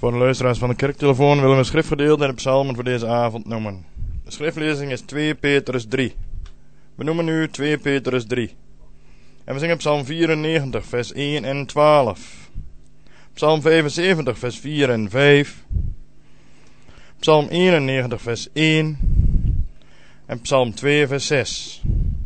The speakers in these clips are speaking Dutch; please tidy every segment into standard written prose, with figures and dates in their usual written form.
Voor de luisteraars van de kerktelefoon willen we een schriftgedeelte en de psalmen voor deze avond noemen. De schriftlezing is 2 Petrus 3. We noemen nu 2 Petrus 3. En we zingen psalm 94 vers 1 en 12. Psalm 75 vers 4 en 5. Psalm 91 vers 1. En psalm 2 vers 6.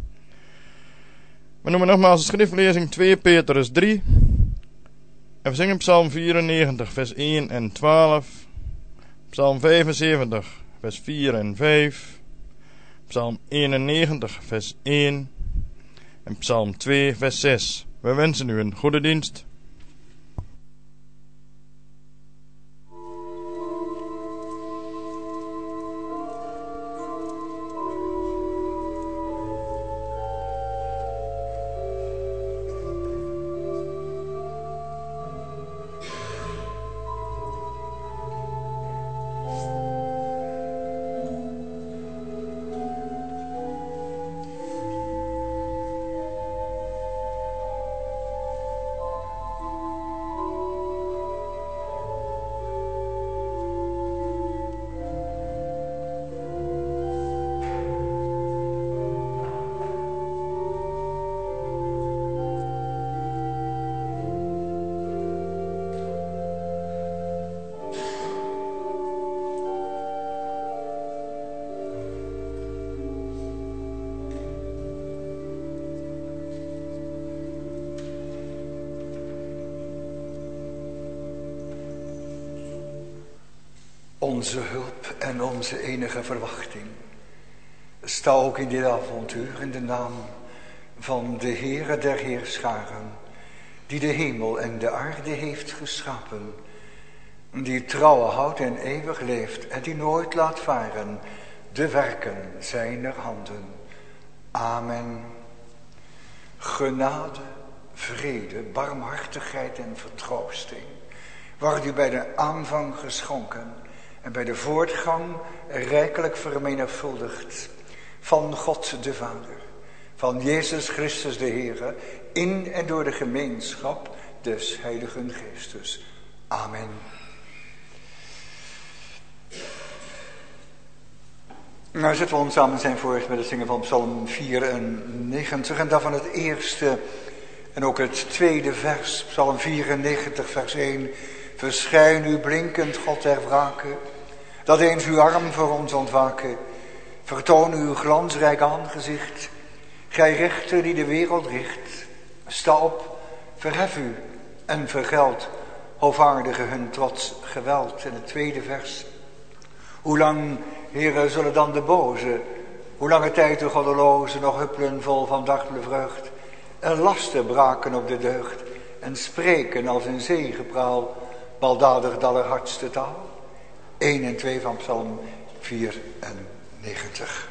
We noemen nogmaals de schriftlezing 2 Petrus 3. En we zingen psalm 94 vers 1 en 12. Psalm 75 vers 4 en 5. Psalm 91 vers 1. En psalm 2 vers 6. We wensen u een goede dienst. Onze hulp en onze enige verwachting. Sta ook in dit avontuur in de naam van de Heere der Heerscharen, die de hemel en de aarde heeft geschapen, die trouw houdt en eeuwig leeft en die nooit laat varen de werken zijner handen. Amen. Genade, vrede, barmhartigheid en vertroosting wordt u bij de aanvang geschonken en bij de voortgang rijkelijk vermenigvuldigd van God de Vader, van Jezus Christus de Heere, in en door de gemeenschap des Heiligen Geestes. Amen. Nou zetten we ons samen zijn voort met het zingen van Psalm 94 en daarvan het eerste en ook het tweede vers, Psalm 94 vers 1. Verschijn u blinkend, God der wraken, dat eens uw arm voor ons ontwaken. Vertoon uw glansrijk aangezicht, gij rechter die de wereld richt. Sta op, verhef u en vergeld, hoovaardige hun trots geweld. En het tweede vers. Hoe lang, Heere, zullen dan de boze, hoe lange tijd de goddelozen nog huppelen vol van dartele vreugd, en lasten braken op de deugd, en spreken als een zegepraal, baldadig d'allerhardste taal. 1 en 2 van Psalm 94.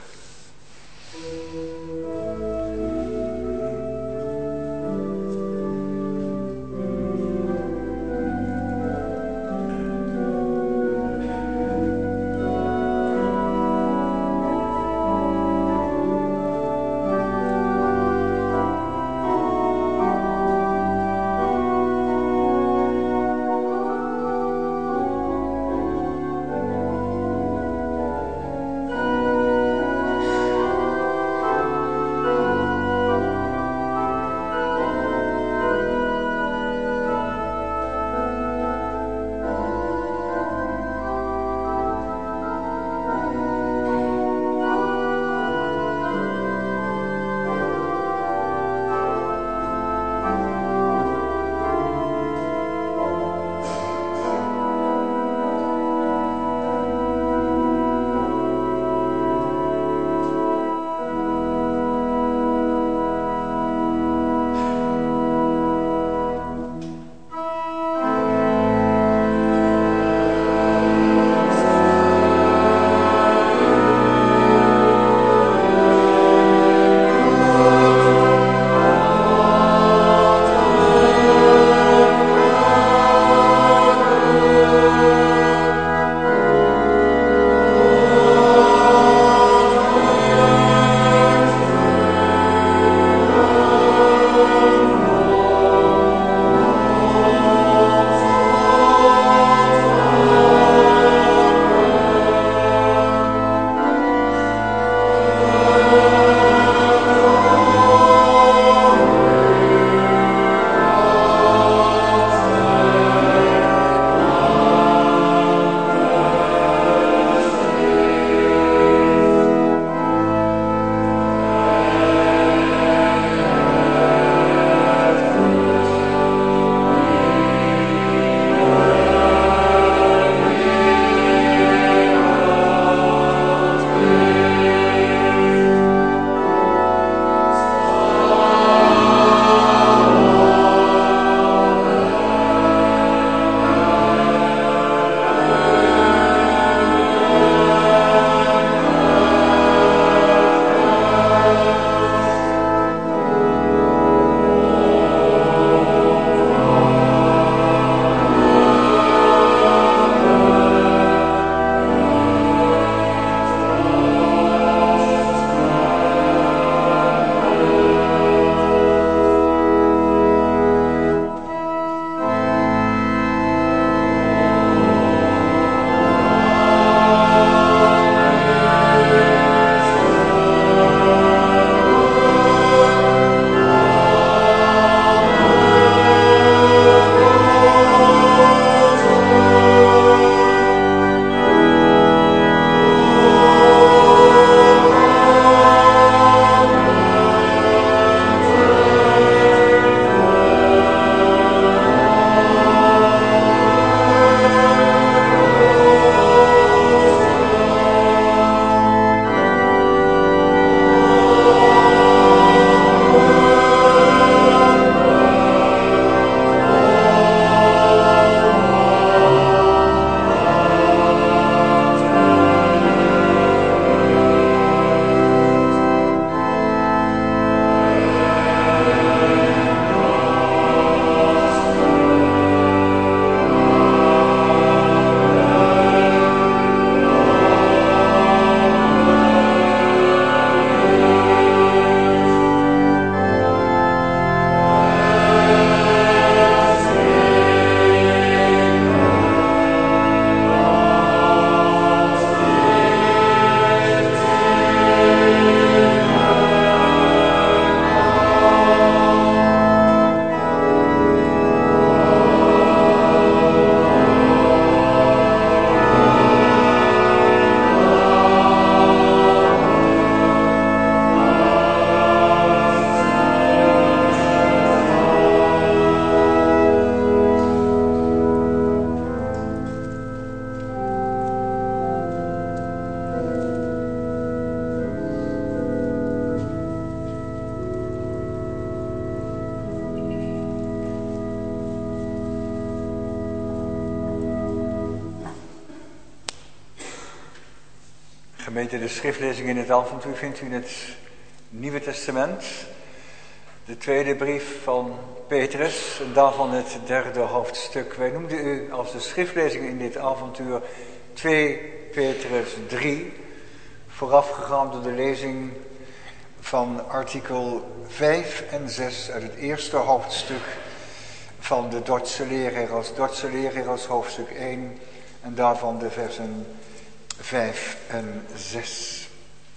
Gemeente, de schriftlezing in het avontuur vindt u in het Nieuwe Testament. De tweede brief van Petrus en daarvan het derde hoofdstuk. Wij noemden u als de schriftlezing in dit avontuur 2 Petrus 3. Voorafgegaan door de lezing van artikel 5 en 6 uit het eerste hoofdstuk van de Dordtse leerregels hoofdstuk 1 en daarvan de versen 5 en 6.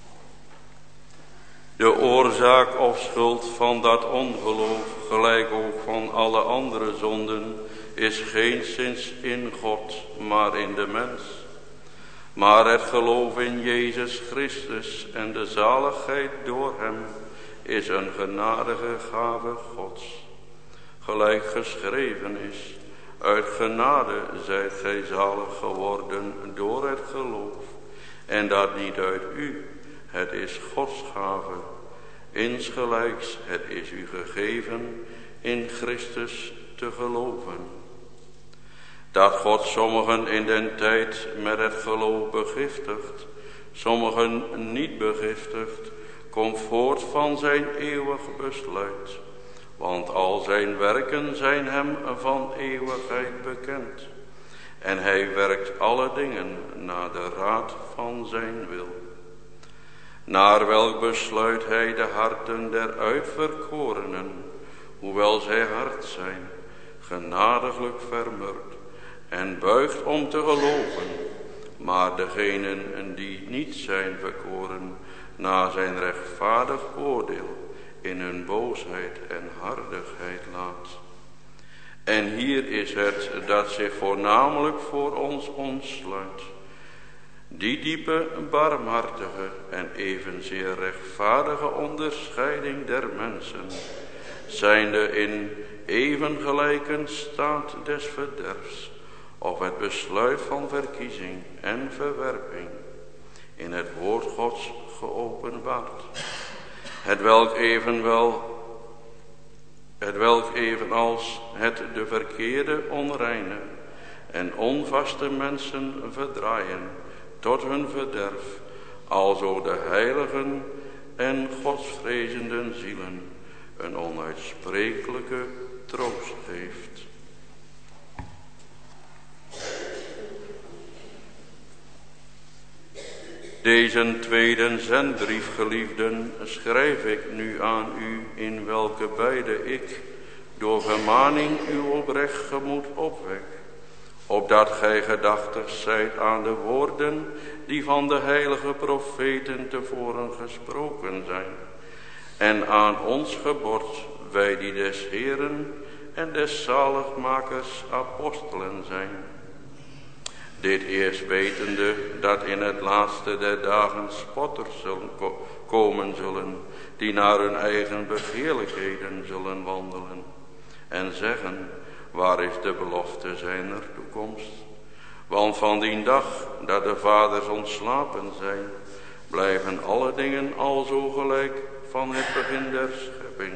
De oorzaak of schuld van dat ongeloof, gelijk ook van alle andere zonden, is geenszins in God, maar in de mens. Maar het geloof in Jezus Christus en de zaligheid door hem is een genadige gave Gods. Gelijk geschreven is, uit genade zijt gij zalig geworden door het geloof. En dat niet uit u, het is Gods gave. Insgelijks, het is u gegeven in Christus te geloven. Dat God sommigen in den tijd met het geloof begiftigt, sommigen niet begiftigt, komt voort van zijn eeuwig besluit. Want al zijn werken zijn hem van eeuwigheid bekend. En hij werkt alle dingen naar de raad van zijn wil. Naar welk besluit hij de harten der uitverkorenen, hoewel zij hard zijn, genadiglijk vermurkt en buigt om te geloven. Maar degenen die niet zijn verkoren, na zijn rechtvaardig oordeel, in hun boosheid en hardigheid laat. En hier is het dat zich voornamelijk voor ons ontsluit. Die diepe, barmhartige en evenzeer rechtvaardige onderscheiding der mensen, zijnde in even gelijke staat des verderfs, of het besluit van verkiezing en verwerping, in het woord Gods geopenbaard. Het welk evenals het de verkeerde, onreine en onvaste mensen verdraaien tot hun verderf, alzo de heiligen en godsvrezenden zielen een onuitsprekelijke troost geeft. Deze tweede zendbrief, geliefden, schrijf ik nu aan u, in welke beide ik door vermaning uw oprecht gemoed opwek, opdat gij gedachtig zijt aan de woorden die van de heilige profeten tevoren gesproken zijn, en aan ons gebod, wij die des Heeren en des zaligmakers apostelen zijn. Dit eerst wetende, dat in het laatste der dagen spotters komen zullen, die naar hun eigen begeerlijkheden zullen wandelen, en zeggen, waar is de belofte zijner toekomst? Want van die dag dat de vaders ontslapen zijn, blijven alle dingen alzo gelijk van het begin der schepping.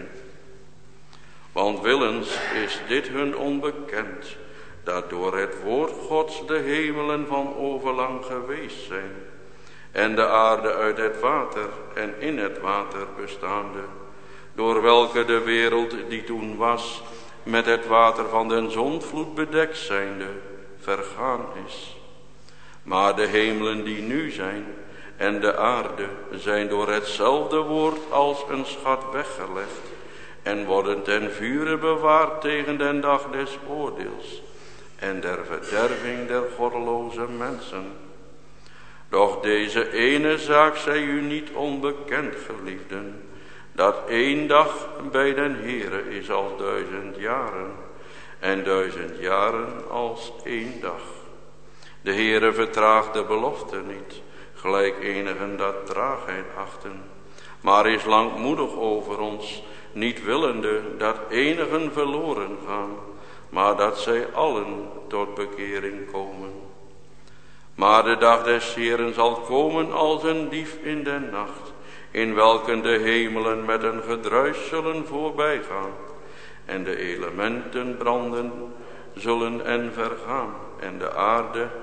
Want willens is dit hun onbekend, dat door het woord Gods de hemelen van overlang geweest zijn, en de aarde uit het water en in het water bestaande, door welke de wereld die toen was, met het water van den zondvloed bedekt zijnde, vergaan is. Maar de hemelen die nu zijn en de aarde zijn door hetzelfde woord als een schat weggelegd, en worden ten vure bewaard tegen den dag des oordeels en der verderving der goddeloze mensen. Doch deze ene zaak zij u niet onbekend, geliefden, dat 1 dag bij den Heere is als 1000 jaren, en 1000 jaren als 1 dag. De Heere vertraagt de belofte niet, gelijk enigen dat traagheid achten, maar is langmoedig over ons, niet willende dat enigen verloren gaan, maar dat zij allen tot bekering komen. Maar de dag des Heeren zal komen als een dief in den nacht, in welke de hemelen met een gedruis zullen voorbijgaan, en de elementen branden zullen en vergaan, en de aarde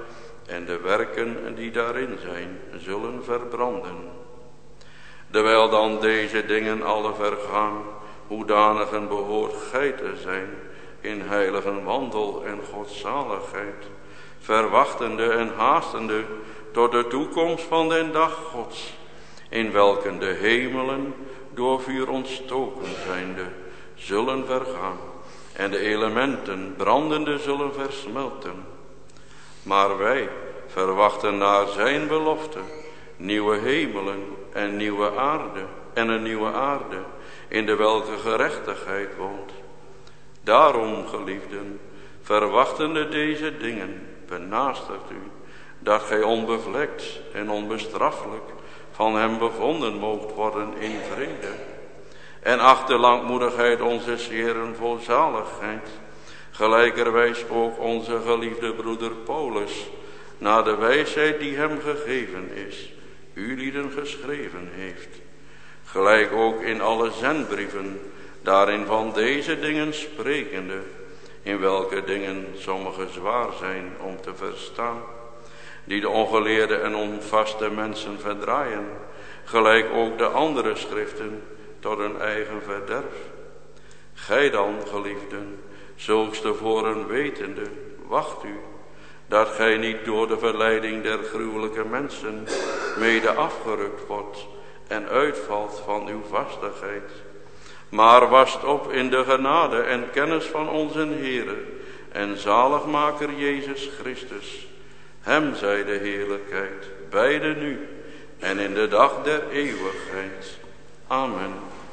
en de werken die daarin zijn zullen verbranden. Terwijl dan deze dingen alle vergaan, hoedanigen behoort gij te zijn in heilige wandel en godzaligheid, verwachtende en haastende tot de toekomst van den dag Gods, in welken de hemelen door vuur ontstoken zijnde zullen vergaan en de elementen brandende zullen versmelten. Maar wij verwachten naar zijn belofte nieuwe hemelen en nieuwe aarde en een nieuwe aarde in de welke gerechtigheid woont. Daarom, geliefden, verwachtende deze dingen, benaastigt u dat gij onbevlekt en onbestraffelijk van hem bevonden moogt worden in vrede. En acht de langmoedigheid onze Heeren voor zaligheid, gelijkerwijs ook onze geliefde broeder Paulus, naar de wijsheid die hem gegeven is, u lieden geschreven heeft. Gelijk ook in alle zendbrieven, daarin van deze dingen sprekende, in welke dingen sommige zwaar zijn om te verstaan, die de ongeleerde en onvaste mensen verdraaien, gelijk ook de andere schriften tot hun eigen verderf. Gij dan, geliefden, zulks tevoren wetende, wacht u, dat gij niet door de verleiding der gruwelijke mensen mede afgerukt wordt en uitvalt van uw vastigheid. Maar wast op in de genade en kennis van onze Heere en zaligmaker Jezus Christus. Hem zij de heerlijkheid, beide nu en in de dag der eeuwigheid. Amen.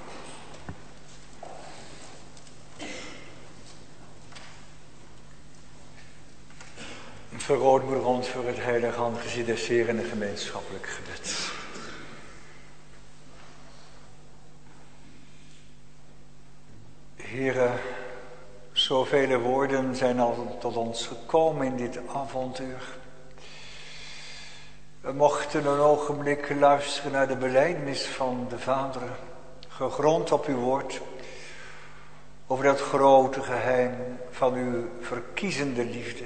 Verootmoedig ons voor het heilige aangezicht des Heeren in een gemeenschappelijk gebed. Heere, zoveel woorden zijn al tot ons gekomen in dit avontuur. We mochten een ogenblik luisteren naar de belijdenis van de Vader, gegrond op uw woord, over dat grote geheim van uw verkiezende liefde.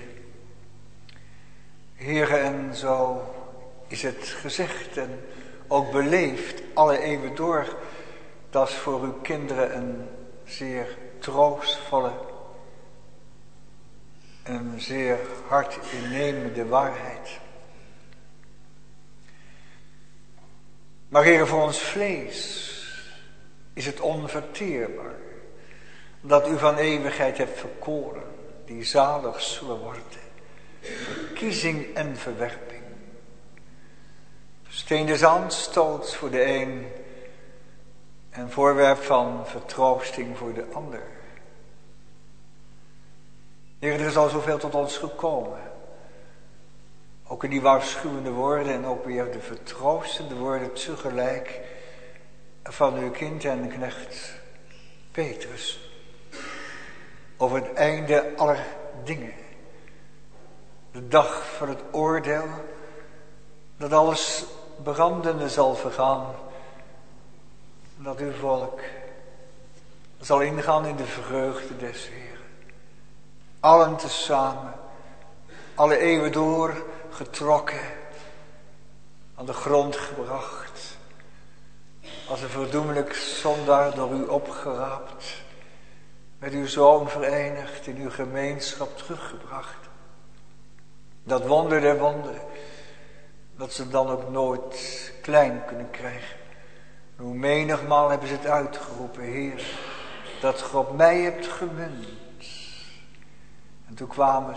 Heere, en zo is het gezegd en ook beleefd alle eeuwen door, dat is voor uw kinderen een zeer troostvolle en een zeer hartinnemende waarheid. Maar Heere, voor ons vlees is het onverteerbaar dat u van eeuwigheid hebt verkoren, die zalig zullen worden. Verkiezing en verwerping. Steen des aanstoots voor de een en voorwerp van vertroosting voor de ander. Heer, er is al zoveel tot ons gekomen. Ook in die waarschuwende woorden en ook weer de vertroostende woorden tegelijk van uw kind en knecht Petrus. Over het einde aller dingen. De dag van het oordeel, dat alles brandende zal vergaan. Dat uw volk zal ingaan in de vreugde des Heeren. Allen tezamen, alle eeuwen door getrokken, aan de grond gebracht. Als een verdoemelijk zondaar door u opgeraapt, met uw Zoon verenigd, in uw gemeenschap teruggebracht. Dat wonder der wonderen, dat ze dan ook nooit klein kunnen krijgen. Hoe menigmaal hebben ze het uitgeroepen, Heer, dat God mij hebt gemunt. En toen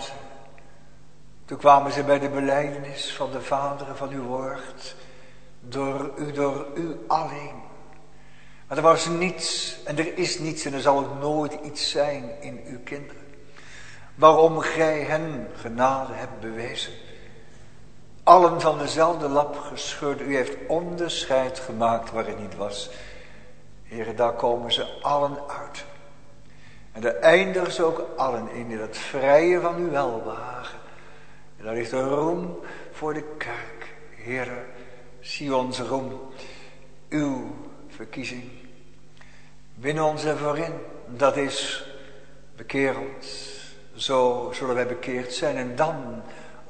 kwamen ze bij de belijdenis van de Vader en van uw woord, door u alleen. Maar er was niets en er is niets en er zal ook nooit iets zijn in uw kinderen. Waarom gij hen genade hebt bewezen. Allen van dezelfde lap gescheurd. U heeft onderscheid gemaakt waar het niet was. Heere, daar komen ze allen uit. En daar eindigen ze ook allen in het vrije van uw welbehagen. En daar ligt een roem voor de kerk. Heere, zie onze roem. Uw verkiezing. Win ons ervoor in. Dat is bekeer ons. Zo zullen wij bekeerd zijn en dan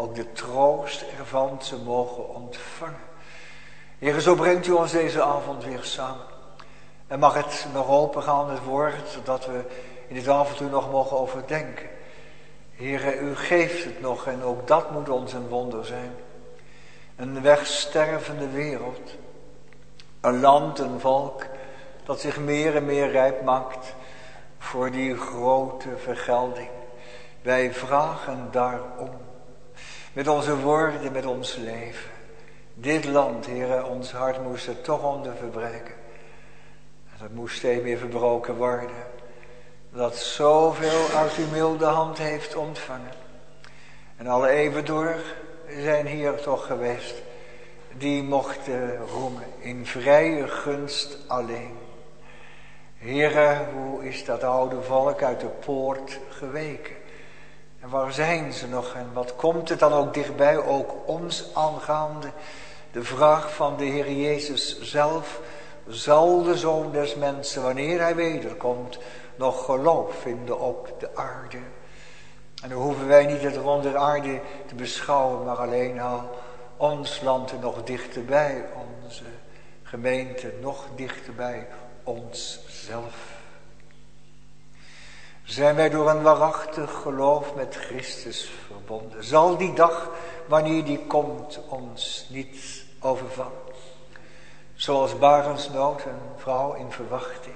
ook de troost ervan te mogen ontvangen. Heer, zo brengt u ons deze avond weer samen. En mag het nog opengaan, het woord, zodat we in dit avontuur nog mogen overdenken. Heer, u geeft het nog en ook dat moet ons een wonder zijn. Een wegstervende wereld. Een land, een volk dat zich meer en meer rijp maakt voor die grote vergelding. Wij vragen daarom. Met onze woorden, met ons leven. Dit land, Heer, ons hart moest er toch onder verbreken. En dat moest steeds meer verbroken worden. Dat zoveel uit uw milde hand heeft ontvangen. En alle eeuwen door zijn hier toch geweest. Die mochten roemen in vrije gunst alleen. Heere, hoe is dat oude volk uit de poort geweken? En waar zijn ze nog? En wat komt het dan ook dichtbij, ook ons aangaande? De vraag van de Heer Jezus zelf. Zal de Zoon des Mensen, wanneer hij wederkomt, nog geloof vinden op de aarde? En dan hoeven wij niet het onder aarde te beschouwen, maar alleen al ons land nog dichterbij, onze gemeente nog dichterbij onszelf. Zijn wij door een waarachtig geloof met Christus verbonden? Zal die dag, wanneer die komt, ons niet overvallen? Zoals barensnood, een vrouw in verwachting.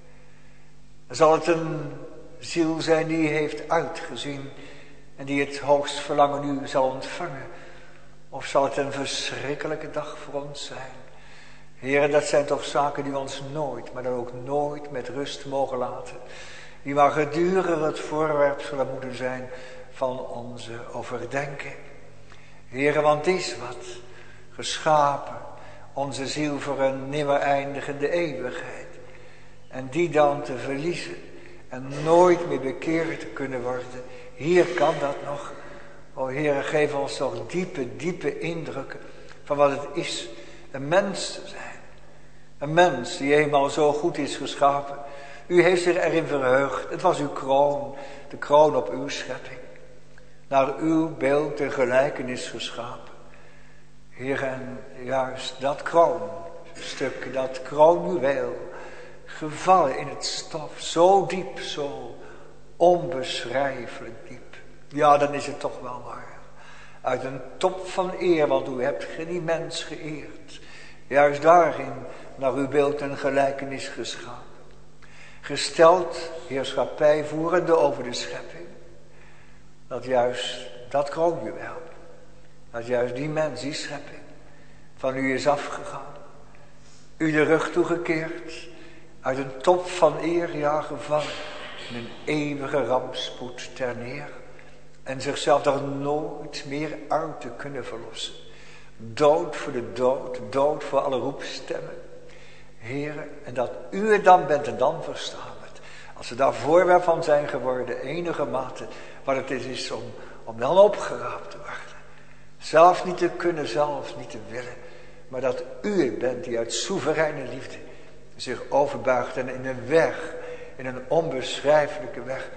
Zal het een ziel zijn die heeft uitgezien en die het hoogst verlangen nu zal ontvangen? Of zal het een verschrikkelijke dag voor ons zijn? Heren, dat zijn toch zaken die we ons nooit, maar dan ook nooit met rust mogen laten. Die maar gedurig het voorwerp zullen moeten zijn van onze overdenking. Heren, want is wat geschapen, onze ziel voor een nimmer eindigende eeuwigheid. En die dan te verliezen en nooit meer bekeerd te kunnen worden. Hier kan dat nog. O Heere, geef ons toch diepe, diepe indrukken van wat het is een mens te zijn. Een mens die eenmaal zo goed is geschapen. U heeft zich erin verheugd. Het was uw kroon, de kroon op uw schepping. Naar uw beeld en gelijkenis geschapen. Heer, en juist dat kroonstuk, dat kroonjuweel, gevallen in het stof, zo diep, zo onbeschrijfelijk diep. Ja, dan is het toch wel waar. Uit een top van eer, want u hebt die mens geëerd. Juist daarin naar uw beeld en gelijkenis geschapen. Gesteld heerschappij voerende over de schepping. Dat juist dat kroonjuwel, dat juist die mens, die schepping, van u is afgegaan. U de rug toegekeerd, uit een top van eer, ja, gevallen, in een eeuwige rampspoed ter neer. En zichzelf daar nooit meer uit te kunnen verlossen. Dood voor de dood, dood voor alle roepstemmen. Heere, en dat u het dan bent en dan verstaan het. Als we daar voorwerp van zijn geworden, enige mate, wat het is om dan opgeraapt te worden. Zelf niet te kunnen, zelf niet te willen. Maar dat u het bent die uit soevereine liefde zich overbuigt en in een weg, in een onbeschrijfelijke weg,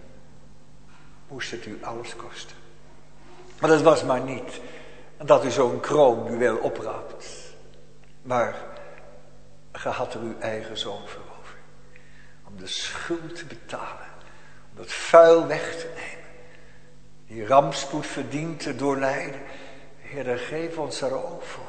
moest het u alles kosten. Maar dat was maar niet dat u zo'n kroonjuweel opraapt. Maar ge had er uw eigen zoon voor over. Om de schuld te betalen. Om dat vuil weg te nemen. Die rampspoed verdient te doorlijden. Heer, geef ons daar ook voor.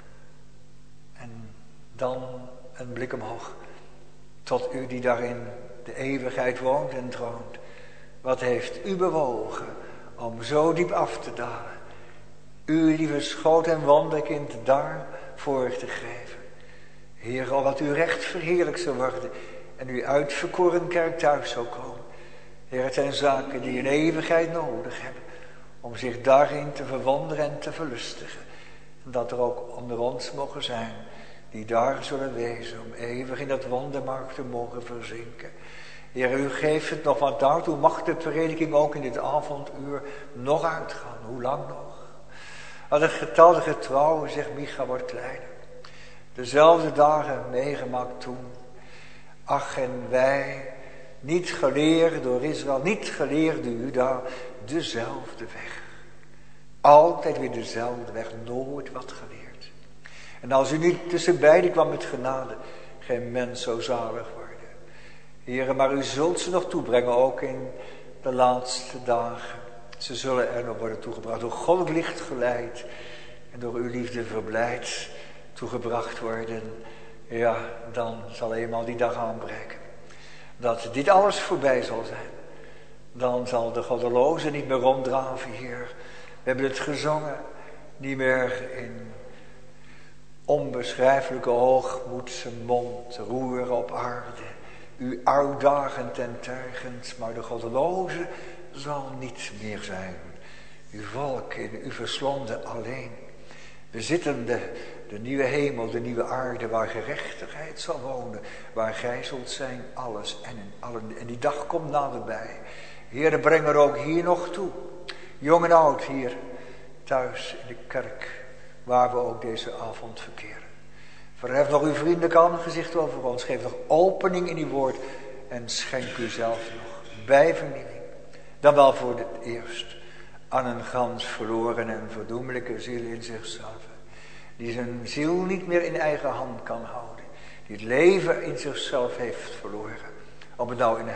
En dan een blik omhoog. Tot u die daarin de eeuwigheid woont en troont. Wat heeft u bewogen om zo diep af te dalen? Uw lieve schoot en wonderkind daarvoor te geven. Heer, al wat u recht verheerlijk zou worden en uw uitverkoren kerk thuis zou komen. Heer, het zijn zaken die een eeuwigheid nodig hebben om zich daarin te verwonderen en te verlustigen. En dat er ook onder ons mogen zijn die daar zullen wezen om eeuwig in dat wondermark te mogen verzinken. Heer, u geeft het nog, want daartoe mag de prediking ook in dit avonduur nog uitgaan. Hoe lang nog? Wat een getal de getrouwen, zegt Micha, wordt kleiner. Dezelfde dagen meegemaakt toen. Ach, en wij, niet geleerd door Israël, niet geleerd door Juda, dezelfde weg. Altijd weer dezelfde weg, nooit wat geleerd. En als u niet tussen beiden kwam met genade, geen mens zou zalig worden. Heere, maar u zult ze nog toebrengen, ook in de laatste dagen. Ze zullen er nog worden toegebracht, door Goddelijk licht geleid en door uw liefde verblijd toegebracht worden. Ja, dan zal eenmaal die dag aanbreken. Dat dit alles voorbij zal zijn. Dan zal de goddeloze niet meer ronddraven hier. We hebben het gezongen, niet meer in onbeschrijfelijke hoogmoed zijn mond roeren op aarde. U uitdagend en tergend, maar de goddeloze zal niet meer zijn. Uw volk in u verslonden alleen. We zitten de nieuwe hemel, de nieuwe aarde, waar gerechtigheid zal wonen. Waar gij zult zijn, alles en in allen. En die dag komt naderbij. Heere, breng er ook hier nog toe. Jong en oud hier, thuis in de kerk, waar we ook deze avond verkeren. Verhef nog uw vriendelijk aangezicht over ons. Geef nog opening in uw woord. En schenk u zelf nog bijvernieuwing. Dan wel voor het eerst aan een gans verloren en verdoemelijke ziel in zichzelf. Die zijn ziel niet meer in eigen hand kan houden. Die het leven in zichzelf heeft verloren. Om het nou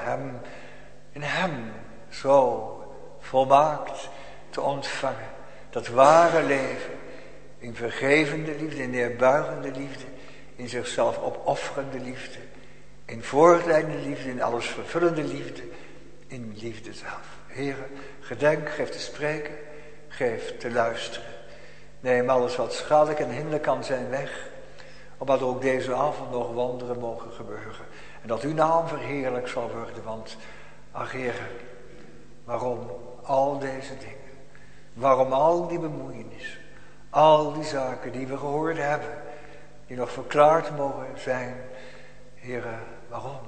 in hem zo volmaakt te ontvangen. Dat ware leven. In vergevende liefde, in neerbuigende liefde. In zichzelf opofferende liefde. In voortleidende liefde, in alles vervullende liefde. In liefde zelf. Heere, gedenk, geef te spreken, geef te luisteren. Neem alles wat schadelijk en hinderlijk kan zijn weg. Opdat ook deze avond nog wonderen mogen gebeuren. En dat uw naam verheerlijk zal worden. Want, ach Heere, waarom al deze dingen? Waarom al die bemoeienis? Al die zaken die we gehoord hebben. Die nog verklaard mogen zijn. Heere, waarom?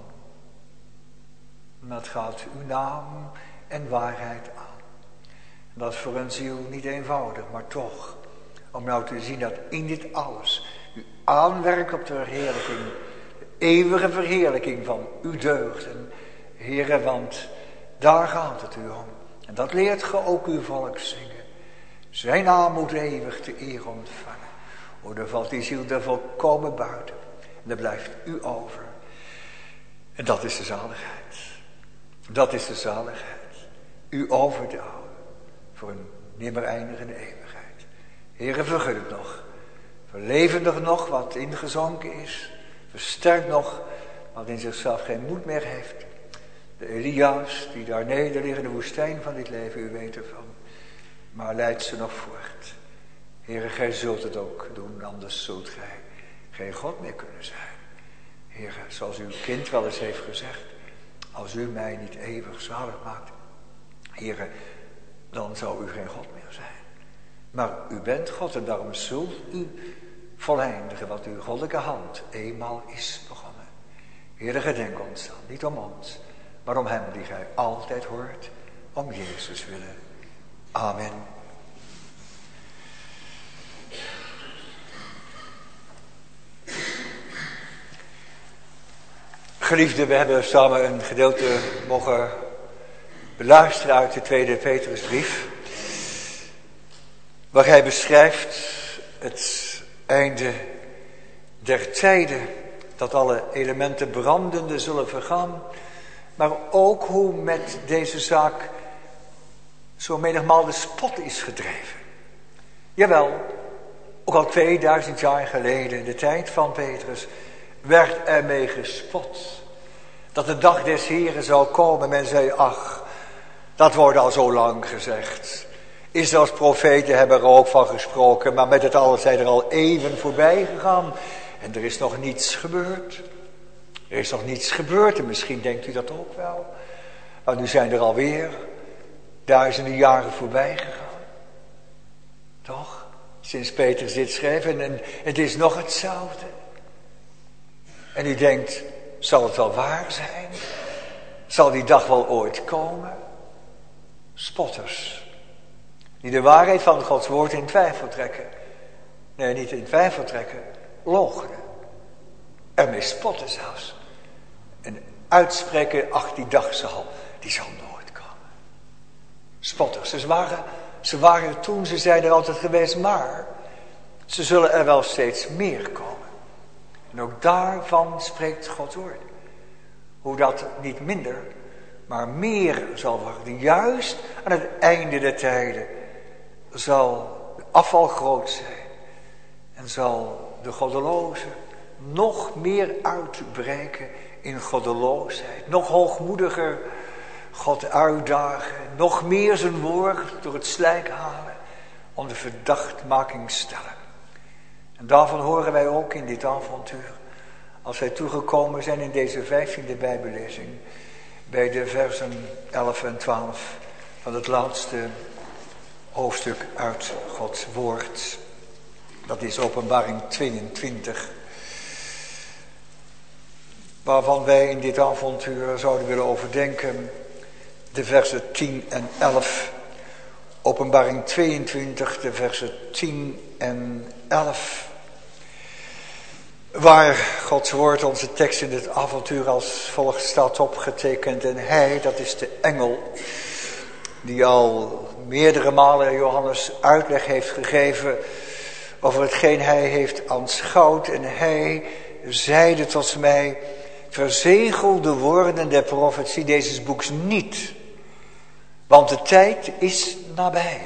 Dat gaat uw naam en waarheid aan. En dat is voor een ziel niet eenvoudig, maar toch. Om nou te zien dat in dit alles u aanwerkt op de verheerlijking. De eeuwige verheerlijking van uw deugden. Heere, want daar gaat het u om. En dat leert ge ook uw volk zingen. Zijn naam moet eeuwig te eer ontvangen. O, dan valt die ziel er volkomen buiten. En dan blijft u over. En dat is de zaligheid. Dat is de zaligheid. U over te houden. Voor een nimmer eindigende eeuwigheid. Heere, vergun het nog. Verlevendig nog wat ingezonken is. Versterk nog wat in zichzelf geen moed meer heeft. De Elia's die daar neder liggen in de woestijn van dit leven, u weet ervan. Maar leid ze nog voort. Heere, gij zult het ook doen, anders zult gij geen God meer kunnen zijn. Heere, zoals uw kind wel eens heeft gezegd. Als u mij niet eeuwig zalig maakt, Heere, dan zou u geen God meer zijn. Maar u bent God en daarom zult u voleindigen wat uw goddelijke hand eenmaal is begonnen. Heere, gedenk ons dan, niet om ons, maar om hem die gij altijd hoort, om Jezus willen. Amen. Geliefden, we hebben samen een gedeelte mogen beluisteren uit de tweede Petrusbrief. Waar hij beschrijft het einde der tijden. Dat alle elementen brandende zullen vergaan. Maar ook hoe met deze zaak zo menigmaal de spot is gedreven. Jawel, ook al 2000 jaar geleden, in de tijd van Petrus, werd er mee gespot. Dat de dag des Heren zou komen. Men zei, ach, dat wordt al zo lang gezegd. Israëls profeten hebben er ook van gesproken. Maar met het alles zijn er al eeuwen voorbij gegaan. En er is nog niets gebeurd. Er is nog niets gebeurd. En misschien denkt u dat ook wel. Maar nu zijn er alweer duizenden jaren voorbij gegaan. Toch? Sinds Petrus dit schreef. En het is nog hetzelfde. En u denkt, zal het wel waar zijn? Zal die dag wel ooit komen? Spotters. Die de waarheid van Gods woord in twijfel trekken. Nee, niet in twijfel trekken. Loochenen. Ermee spotten zelfs. En uitspreken, ach, die dag die zal nooit komen. Spotters. Ze waren Ze waren er toen, ze zijn er altijd geweest, maar ze zullen er wel steeds meer komen. En ook daarvan spreekt Gods woord. Hoe dat niet minder, maar meer zal worden. Juist aan het einde der tijden zal de afval groot zijn. En zal de goddeloze nog meer uitbreken in goddeloosheid. Nog hoogmoediger God uitdagen. Nog meer zijn woord door het slijk halen. Om de verdachtmaking stellen. En daarvan horen wij ook in dit avontuur. Als wij toegekomen zijn in deze 15e Bijbellezing. Bij de versen 11 en 12 van het laatste hoofdstuk uit Gods woord. Dat is Openbaring 22. Waarvan wij in dit avontuur zouden willen overdenken. De versen 10 en 11. Openbaring 22, de versen 10 en 11. Waar Gods woord, onze tekst in dit avontuur als volgt staat opgetekend. En hij, dat is de engel, die al meerdere malen Johannes uitleg heeft gegeven over hetgeen hij heeft aanschouwd. En hij zeide tot mij, verzegel de woorden der profetie deze boeks niet, want de tijd is nabij.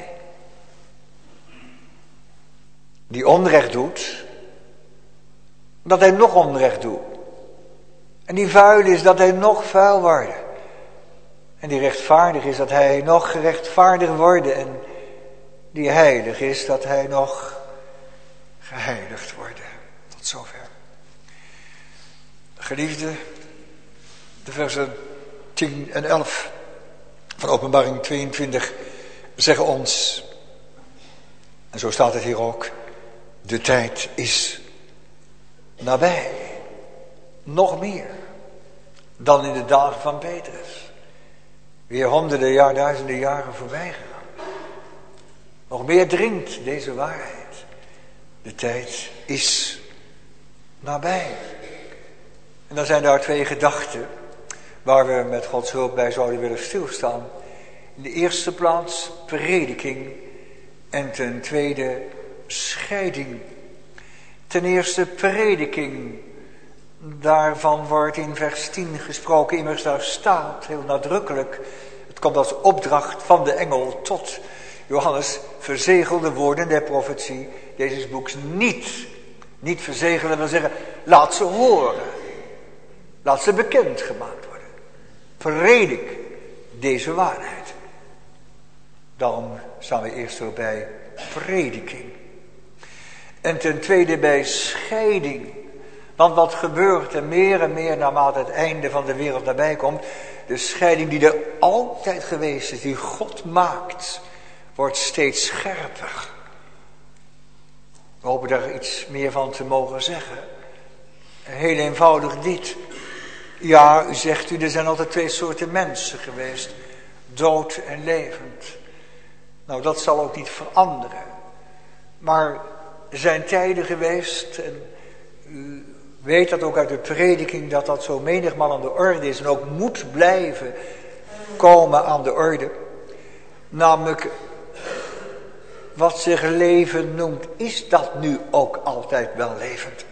Die onrecht doet, dat hij nog onrecht doet. En die vuil is, dat hij nog vuil wordt. En die rechtvaardig is, dat hij nog gerechtvaardigd wordt. En die heilig is, dat hij nog geheiligd wordt. Tot zover. Geliefde, de versen 10 en 11 van Openbaring 22 zeggen ons, en zo staat het hier ook, de tijd is nabij. Nog meer dan in de dagen van Petrus. Weer honderden jaar, duizenden jaren voorbij gegaan. Nog meer dringt deze waarheid. De tijd is nabij. En dan zijn daar twee gedachten waar we met Gods hulp bij zouden willen stilstaan. In de eerste plaats prediking en ten tweede scheiding. Ten eerste prediking. Daarvan wordt in vers 10 gesproken. Immers daar staat heel nadrukkelijk. Het komt als opdracht van de engel tot Johannes. Verzegel de woorden der profetie deze boeks niet. Niet verzegelen wil zeggen, laat ze horen. Laat ze bekendgemaakt worden. Predik deze waarheid. Daarom staan we eerst zo bij prediking. En ten tweede bij scheiding. Want wat gebeurt er meer en meer naarmate het einde van de wereld nabij komt. De scheiding die er altijd geweest is, die God maakt, wordt steeds scherper. We hopen daar iets meer van te mogen zeggen. Heel eenvoudig dit. Ja, u zegt er zijn altijd twee soorten mensen geweest. Dood en levend. Nou, dat zal ook niet veranderen. Maar er zijn tijden geweest, en u weet dat ook uit de prediking, dat dat zo menigmaal aan de orde is en ook moet blijven komen aan de orde. Namelijk, wat zich leven noemt, is dat nu ook altijd wel levend?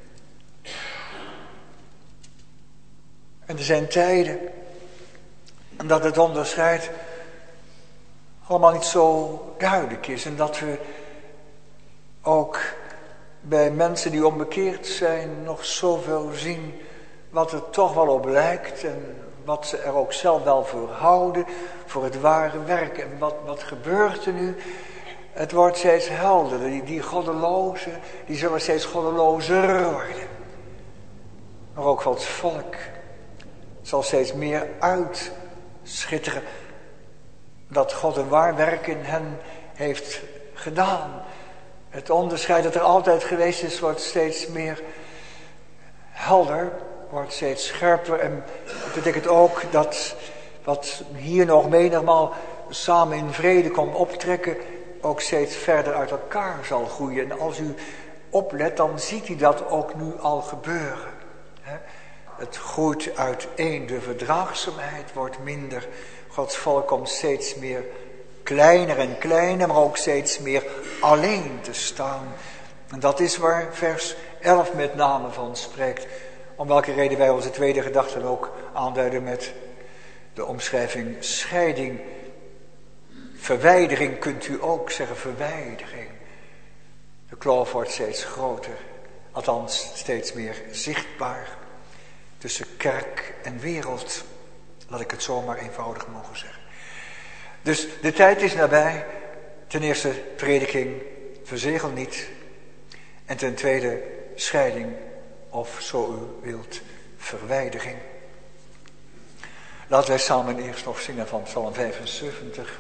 En er zijn tijden dat het onderscheid allemaal niet zo duidelijk is. En dat we ook bij mensen die onbekeerd zijn nog zoveel zien wat er toch wel op lijkt. En wat ze er ook zelf wel voor houden, voor het ware werk. En wat gebeurt er nu? Het wordt steeds helderder. Die goddelozen, die zullen steeds goddelozer worden. Maar ook Gods volk zal steeds meer uitschitteren dat God een waar werk in hen heeft gedaan. Het onderscheid dat er altijd geweest is, wordt steeds meer helder, wordt steeds scherper. En dat betekent ook dat wat hier nog menigmaal samen in vrede kon optrekken, ook steeds verder uit elkaar zal groeien. En als u oplet, dan ziet u dat ook nu al gebeuren. Het groeit uiteen, de verdraagzaamheid wordt minder. Gods volk komt steeds meer kleiner en kleiner, maar ook steeds meer alleen te staan. En dat is waar vers 11 met name van spreekt. Om welke reden wij onze tweede gedachte dan ook aanduiden met de omschrijving scheiding. Verwijdering kunt u ook zeggen, verwijdering. De kloof wordt steeds groter, althans steeds meer zichtbaar. Tussen kerk en wereld, laat ik het zomaar eenvoudig mogen zeggen. Dus de tijd is nabij. Ten eerste prediking, verzegel niet. En ten tweede scheiding, of zo u wilt, verwijdering. Laten wij samen eerst nog zingen van Psalm 75.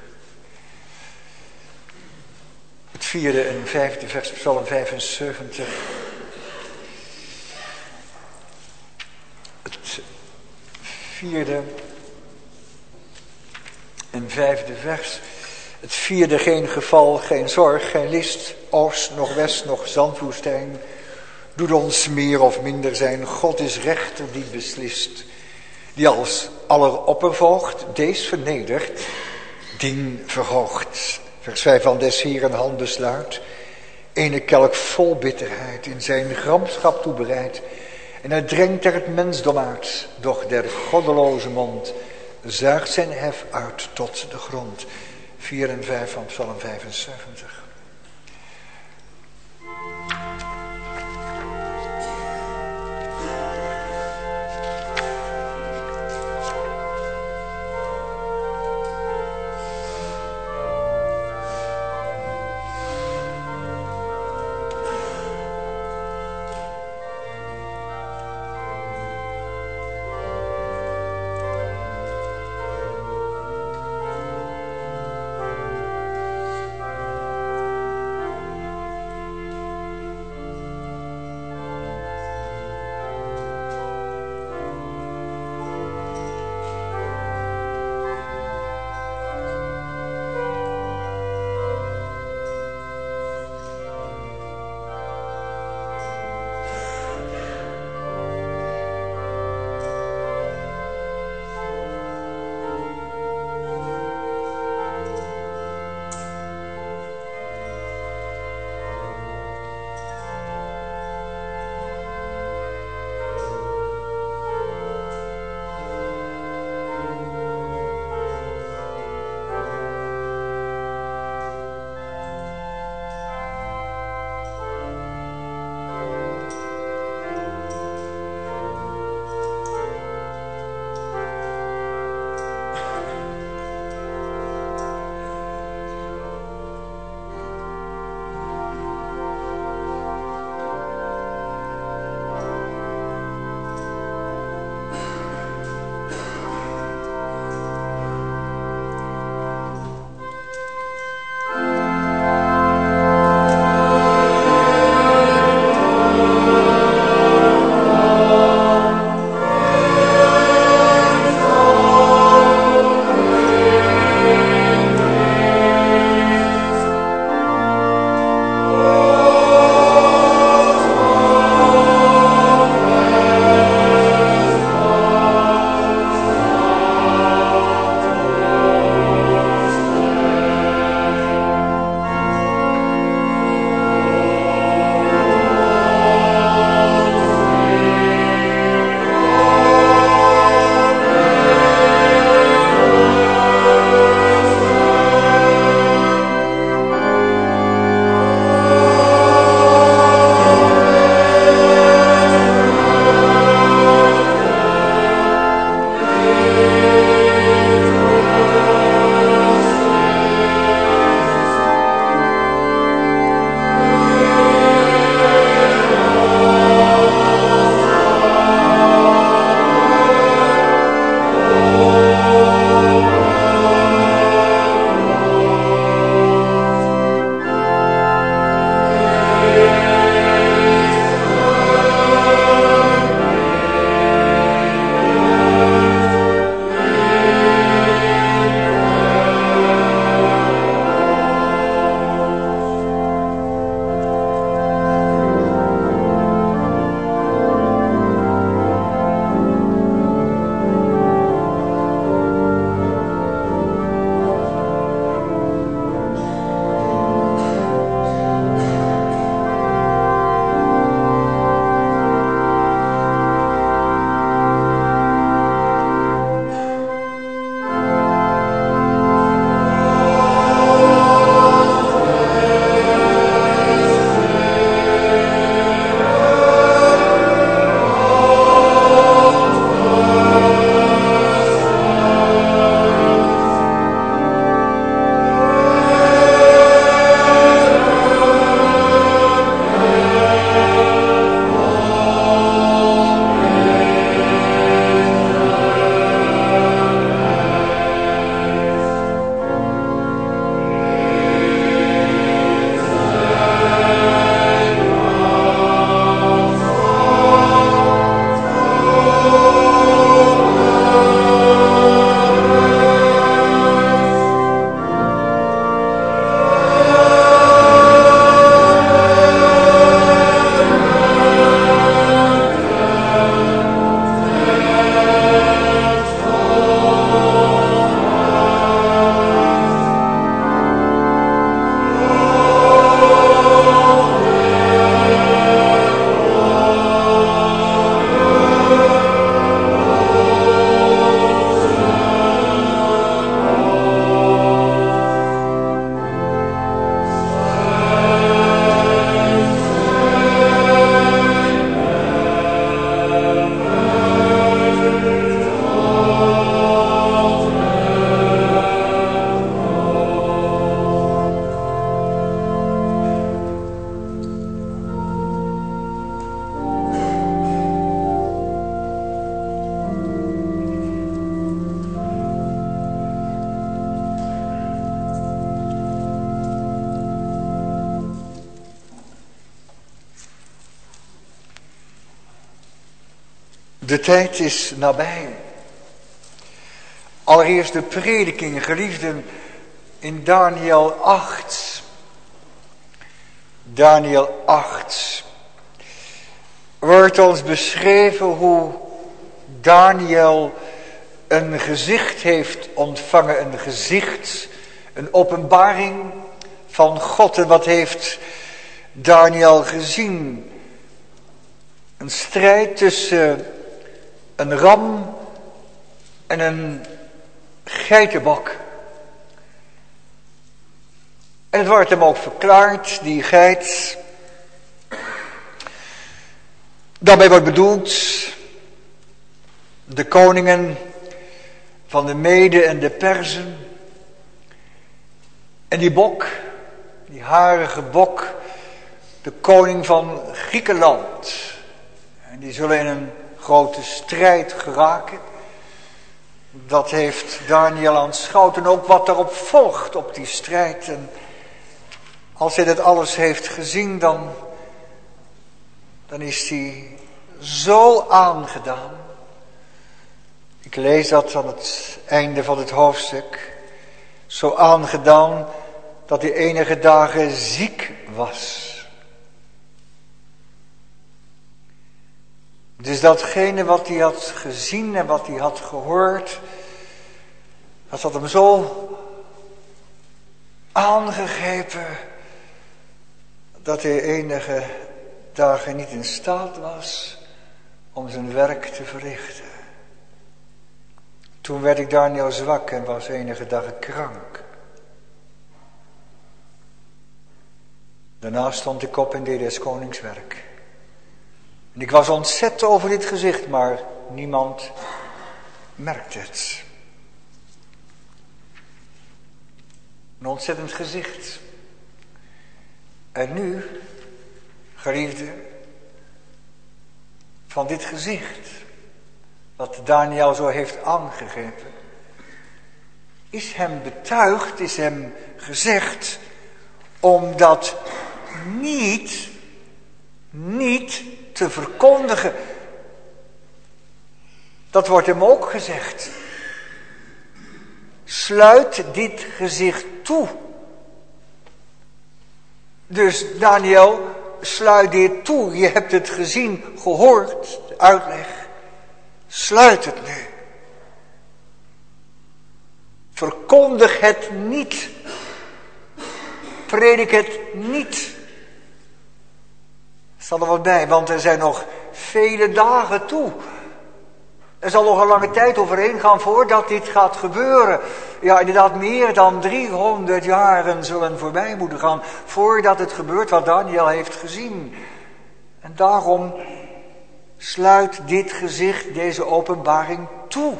Het 4e en 5e vers, Psalm 75. Het 4e en 5e vers. Het 4e, geen geval, geen zorg, geen list, oost, nog west, nog zandwoestijn. Doet ons meer of minder zijn. God is rechter die beslist. Die als aller oppervolgt, dees vernedert, dien verhoogt. Vers 5 van des Heeren hand besluit. Ene kelk vol bitterheid in zijn gramschap toebereid. En hij drenkt er het mensdom uit. Doch der goddeloze mond zuigt zijn hef uit tot de grond. 4 en 5 van Psalm 75. De tijd is nabij. Allereerst de prediking, geliefden, in Daniel 8. Daniel 8. Wordt ons beschreven hoe Daniel een gezicht heeft ontvangen. Een gezicht, een openbaring van God. En wat heeft Daniel gezien? Een strijd tussen een ram en een geitenbok. En het wordt hem ook verklaard, die geit. Daarbij wordt bedoeld de koningen van de Meden en de Perzen. En die bok, die harige bok, de koning van Griekenland. En die zullen in een grote strijd geraken. Dat heeft Daniel aanschouwd en ook wat daarop volgt op die strijd. En als hij dat alles heeft gezien, dan is hij zo aangedaan. Ik lees dat aan het einde van het hoofdstuk. Zo aangedaan dat hij enige dagen ziek was. Dus datgene wat hij had gezien en wat hij had gehoord, dat had hem zo aangegrepen dat hij enige dagen niet in staat was om zijn werk te verrichten. Toen werd ik Daniel zwak en was enige dagen krank. Daarna stond ik op en deed des konings werk. En ik was ontzet over dit gezicht, maar niemand merkte het. Een ontzettend gezicht. En nu, geliefde, van dit gezicht, wat Daniel zo heeft aangegrepen, is hem betuigd, is hem gezegd, om dat niet te verkondigen. Dat wordt hem ook gezegd. Sluit dit gezicht toe. Dus Daniel, sluit dit toe. Je hebt het gezien, gehoord, de uitleg. Sluit het nu. Verkondig het niet. Predik het niet. Er staat er wat bij, want er zijn nog vele dagen toe. Er zal nog een lange tijd overheen gaan voordat dit gaat gebeuren. Ja, inderdaad, meer dan 300 jaren zullen voorbij moeten gaan voordat het gebeurt wat Daniel heeft gezien. En daarom sluit dit gezicht, deze openbaring toe.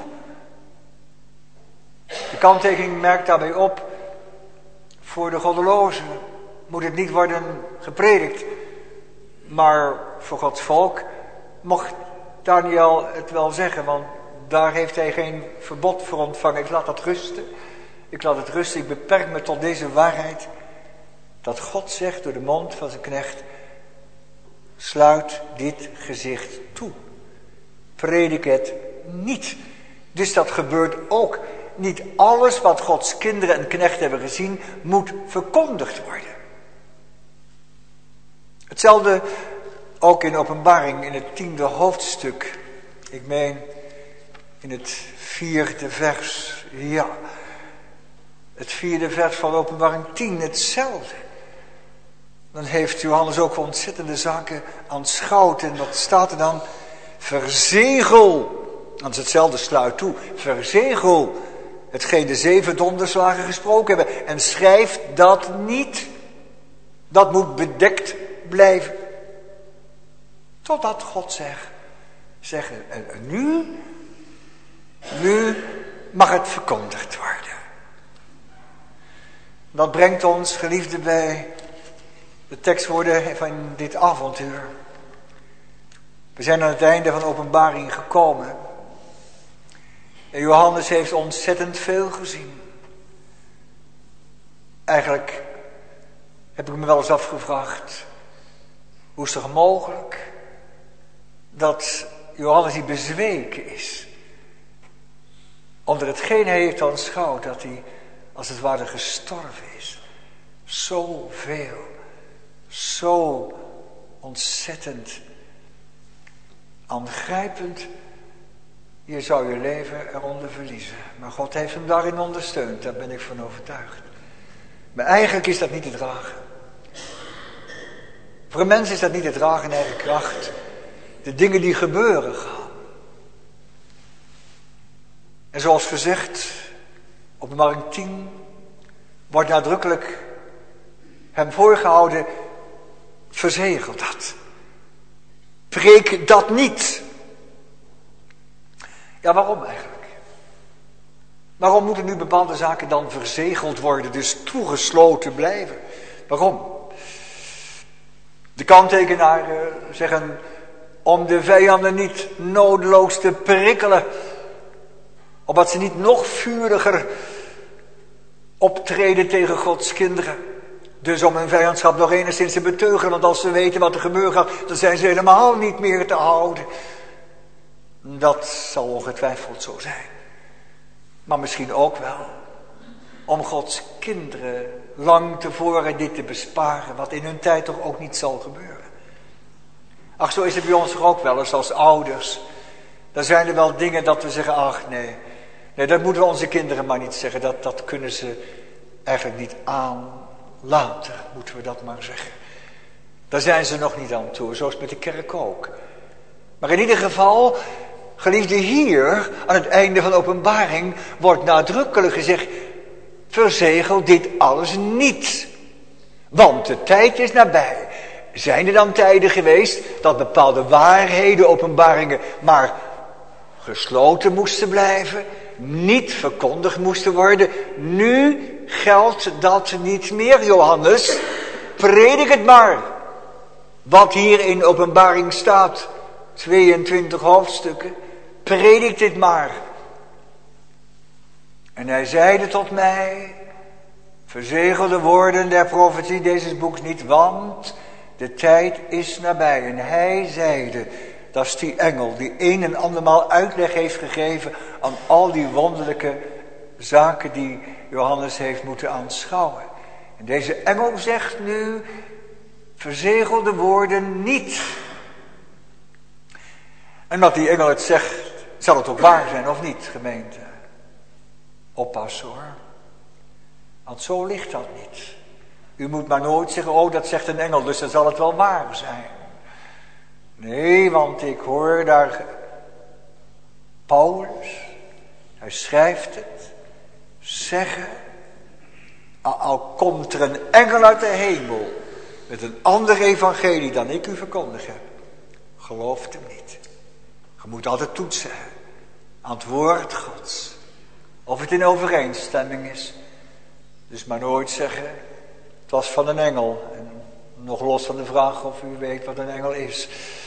De kanttekening merkt daarbij op, voor de goddelozen moet het niet worden gepredikt. Maar voor Gods volk mocht Daniel het wel zeggen, want daar heeft hij geen verbod voor ontvangen. Ik laat dat rusten. Ik beperk me tot deze waarheid. Dat God zegt door de mond van zijn knecht, sluit dit gezicht toe. Predik het niet. Dus dat gebeurt ook. Niet alles wat Gods kinderen en knechten hebben gezien, moet verkondigd worden. Hetzelfde ook in Openbaring, in het 10e hoofdstuk. Ik meen in het 4e vers. Ja, het 4e vers van Openbaring 10, hetzelfde. Dan heeft Johannes ook ontzettende zaken aanschouwd. En wat staat er dan? Verzegel. Dat is hetzelfde, sluit toe. Verzegel hetgeen de 7 donderslagen gesproken hebben. En schrijf dat niet. Dat moet bedekt blijven. Totdat God zegt, nu mag het verkondigd worden. Dat brengt ons, geliefde, bij de tekstwoorden van dit avontuur. We zijn aan het einde van Openbaring gekomen. En Johannes heeft ontzettend veel gezien. Eigenlijk heb ik me wel eens afgevraagd, hoe is het toch mogelijk dat Johannes die bezweken is. Onder hetgeen hij heeft aanschouwd, dat hij als het ware gestorven is. Zoveel, zo ontzettend aangrijpend. Je zou je leven eronder verliezen. Maar God heeft hem daarin ondersteund, daar ben ik van overtuigd. Maar eigenlijk is dat niet te dragen. Voor een mens is dat niet te dragen in eigen kracht. De dingen die gebeuren gaan. En zoals gezegd, Openbaring 10 wordt nadrukkelijk hem voorgehouden, verzegel dat. Preek dat niet. Ja, waarom eigenlijk? Waarom moeten nu bepaalde zaken dan verzegeld worden, dus toegesloten blijven? Waarom? De kanttekenaren zeggen om de vijanden niet nodeloos te prikkelen, opdat ze niet nog vuriger optreden tegen Gods kinderen. Dus om hun vijandschap nog enigszins te beteugelen, want als ze weten wat er gebeuren gaat, dan zijn ze helemaal niet meer te houden. Dat zal ongetwijfeld zo zijn. Maar misschien ook wel om Gods kinderen lang tevoren dit te besparen, wat in hun tijd toch ook niet zal gebeuren. Ach, zo is het bij ons toch ook wel eens als ouders. Dan zijn er wel dingen dat we zeggen, ach nee, dat moeten we onze kinderen maar niet zeggen. Dat kunnen ze eigenlijk niet aanlaten, moeten we dat maar zeggen. Daar zijn ze nog niet aan toe, zoals met de kerk ook. Maar in ieder geval, geliefde, hier aan het einde van de openbaring wordt nadrukkelijk gezegd, verzegel dit alles niet. Want de tijd is nabij. Zijn er dan tijden geweest dat bepaalde waarheden, openbaringen, maar gesloten moesten blijven, niet verkondigd moesten worden? Nu geldt dat niet meer, Johannes. Predik het maar. Wat hier in openbaring staat, 22 hoofdstukken, predik dit maar. En hij zeide tot mij, verzegel de woorden der profetie deze boeks niet, want de tijd is nabij. En hij zeide, dat is die engel die een en andermaal uitleg heeft gegeven aan al die wonderlijke zaken die Johannes heeft moeten aanschouwen. En deze engel zegt nu, verzegel de woorden niet. En dat die engel het zegt, zal het ook waar zijn of niet, gemeente? Oppassen hoor. Want zo ligt dat niet. U moet maar nooit zeggen, oh dat zegt een engel, dus dan zal het wel waar zijn. Nee, want ik hoor daar Paulus, hij schrijft het, zeggen, al komt er een engel uit de hemel met een ander evangelie dan ik u verkondig heb, gelooft hem niet. Je moet altijd toetsen aan het woord Gods, of het in overeenstemming is. Dus maar nooit zeggen, het was van een engel. En nog los van de vraag of u weet wat een engel is.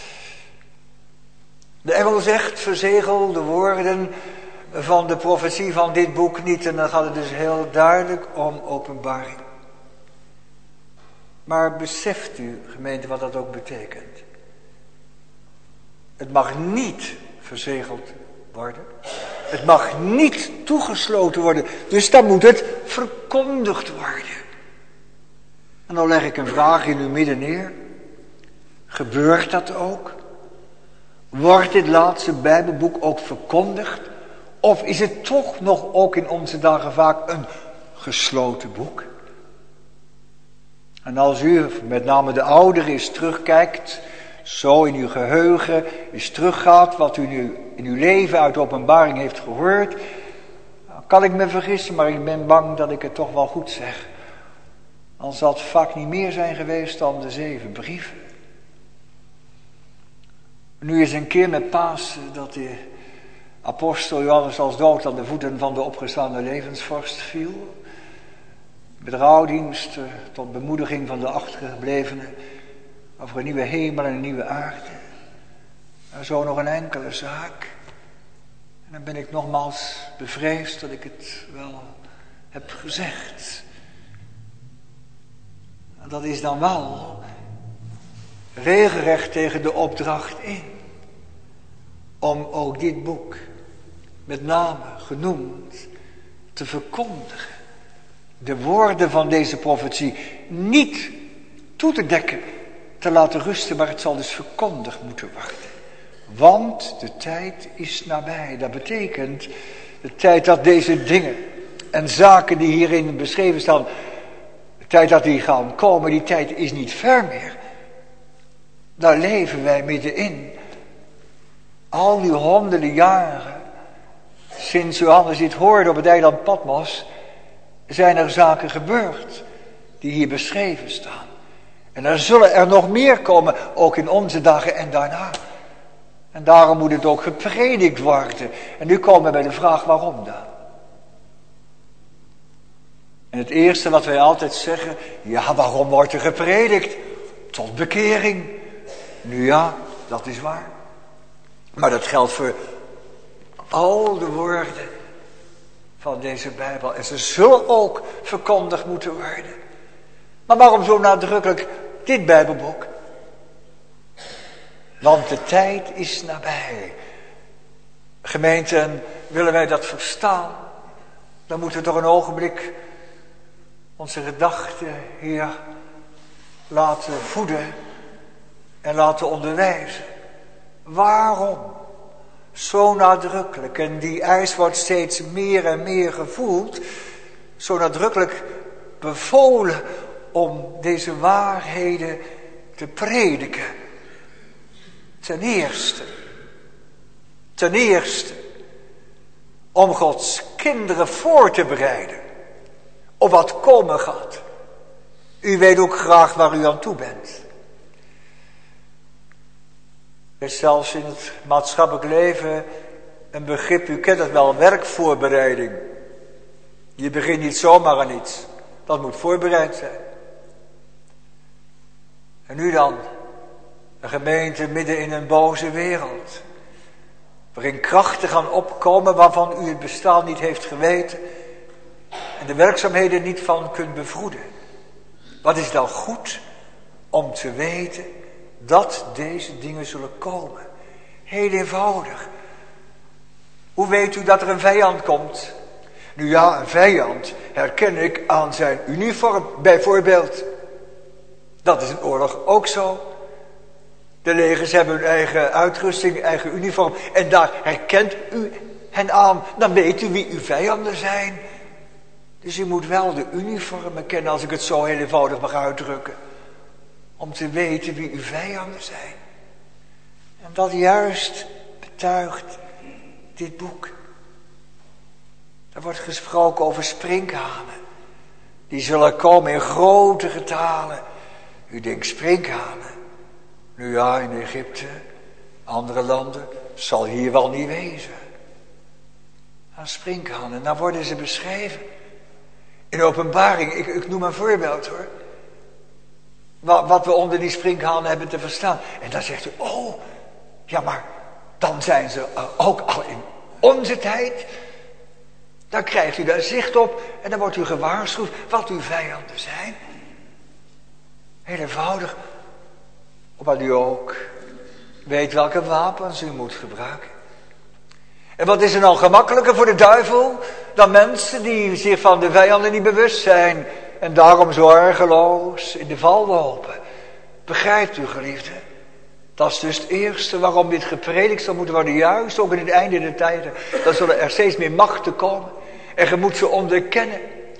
De engel zegt, verzegel de woorden van de profetie van dit boek niet. En dan gaat het dus heel duidelijk om openbaring. Maar beseft u, gemeente, wat dat ook betekent? Het mag niet verzegeld worden. Het mag niet toegesloten worden. Dus dan moet het verkondigd worden. En dan leg ik een vraag in uw midden neer. Gebeurt dat ook? Wordt dit laatste Bijbelboek ook verkondigd? Of is het toch nog ook in onze dagen vaak een gesloten boek? En als u, met name de ouderen, eens terugkijkt, zo in uw geheugen, eens teruggaat wat u nu in uw leven uit de openbaring heeft gehoord, dan kan ik me vergissen, maar ik ben bang dat ik het toch wel goed zeg. Dan zal het vaak niet meer zijn geweest dan de 7 brieven. Nu is een keer met Pasen dat de apostel Johannes als dood aan de voeten van de opgestaande levensvorst viel. Met rouwdienst tot bemoediging van de achtergeblevenen over een nieuwe hemel en een nieuwe aarde. En zo nog een enkele zaak. En dan ben ik nogmaals bevreesd dat ik het wel heb gezegd. En dat is dan wel regelrecht tegen de opdracht in. om ook dit boek, met name genoemd, te verkondigen. De woorden van deze profetie niet toe te dekken, te laten rusten, maar het zal dus verkondigd moeten worden. Want de tijd is nabij. Dat betekent de tijd dat deze dingen en zaken die hierin beschreven staan, de tijd dat die gaan komen, die tijd is niet ver meer. Daar leven wij middenin. Al die honderden jaren sinds Johannes dit hoorde op het eiland Patmos, zijn er zaken gebeurd die hier beschreven staan. En er zullen er nog meer komen, ook in onze dagen en daarna. En daarom moet het ook gepredikt worden. En nu komen we bij de vraag, waarom dan? En het eerste wat wij altijd zeggen, ja, waarom wordt er gepredikt? Tot bekering. Nu ja, dat is waar. Maar dat geldt voor al de woorden van deze Bijbel. En ze zullen ook verkondigd moeten worden. Maar waarom zo nadrukkelijk dit Bijbelboek? Want de tijd is nabij. Gemeenten, willen wij dat verstaan? Dan moeten we toch een ogenblik onze gedachten hier laten voeden en laten onderwijzen. Waarom zo nadrukkelijk, en die eis wordt steeds meer en meer gevoeld, zo nadrukkelijk bevolen om deze waarheden te prediken? Ten eerste, om Gods kinderen voor te bereiden op wat komen gaat. U weet ook graag waar u aan toe bent. Er is zelfs in het maatschappelijk leven een begrip, u kent het wel, werkvoorbereiding. Je begint niet zomaar aan iets. Dat moet voorbereid zijn. En nu dan, een gemeente midden in een boze wereld, waarin krachten gaan opkomen waarvan u het bestaan niet heeft geweten en de werkzaamheden niet van kunt bevroeden. Wat is dan goed om te weten dat deze dingen zullen komen? Heel eenvoudig. Hoe weet u dat er een vijand komt? Nu ja, een vijand herken ik aan zijn uniform bijvoorbeeld. Dat is in oorlog ook zo. De legers hebben hun eigen uitrusting, eigen uniform. En daar herkent u hen aan. Dan weet u wie uw vijanden zijn. Dus u moet wel de uniformen kennen, als ik het zo heel eenvoudig mag uitdrukken. Om te weten wie uw vijanden zijn. En dat juist betuigt dit boek. Er wordt gesproken over sprinkhanen. Die zullen komen in grote getalen. U denkt sprinkhanen. Nu ja, in Egypte, andere landen, zal hier wel niet wezen. Aan sprinkhanen, nou worden ze beschreven. In Openbaring, ik noem een voorbeeld hoor. Wat we onder die sprinkhanen hebben te verstaan. En dan zegt u, oh, ja maar dan zijn ze ook al in onze tijd. Dan krijgt u daar zicht op en dan wordt u gewaarschuwd wat uw vijanden zijn. Heel eenvoudig. Opdat u ook weet welke wapens u moet gebruiken. En wat is er nou gemakkelijker voor de duivel dan mensen die zich van de vijanden niet bewust zijn en daarom zorgeloos in de val lopen? Begrijpt u, geliefde? Dat is dus het eerste waarom dit gepredikt zal moeten worden, juist ook in het einde der tijden. Dan zullen er steeds meer machten komen en je moet ze onderkennen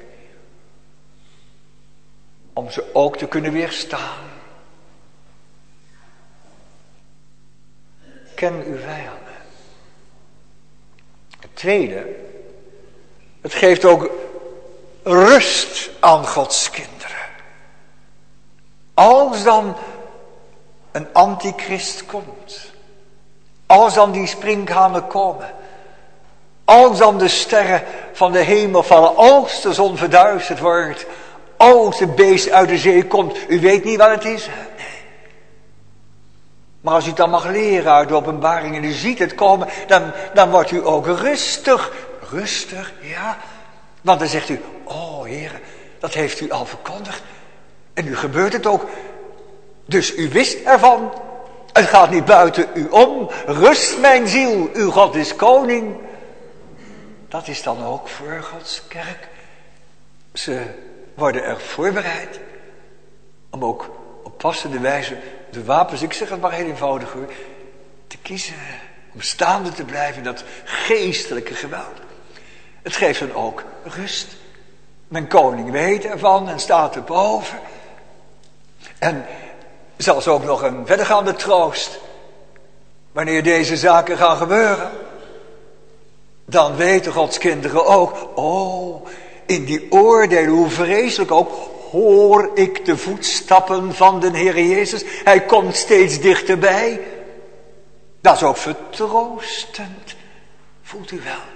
om ze ook te kunnen weerstaan. Ken uw vijanden. Het tweede, het geeft ook rust aan Gods kinderen. Als dan een antichrist komt, als dan die sprinkhanen komen, als dan de sterren van de hemel vallen, als de zon verduisterd wordt, als de beest uit de zee komt, u weet niet wat het is. Maar als u het dan mag leren uit de Openbaring en u ziet het komen, dan wordt u ook rustig. Rustig, ja. Want dan zegt u, oh Heere, dat heeft u al verkondigd. En nu gebeurt het ook. Dus u wist ervan. Het gaat niet buiten u om. Rust mijn ziel, uw God is koning. Dat is dan ook voor Gods kerk. Ze worden er voorbereid om ook op passende wijze de wapens, ik zeg het maar heel eenvoudig hoor, te kiezen. Om staande te blijven in dat geestelijke geweld. Het geeft dan ook rust. Mijn koning weet ervan en staat erboven. En zelfs ook nog een verdergaande troost. Wanneer deze zaken gaan gebeuren. Dan weten Gods kinderen ook. Oh, in die oordelen, hoe vreselijk ook, hoor ik de voetstappen van de Heer Jezus. Hij komt steeds dichterbij. Dat is ook vertroostend. Voelt u wel.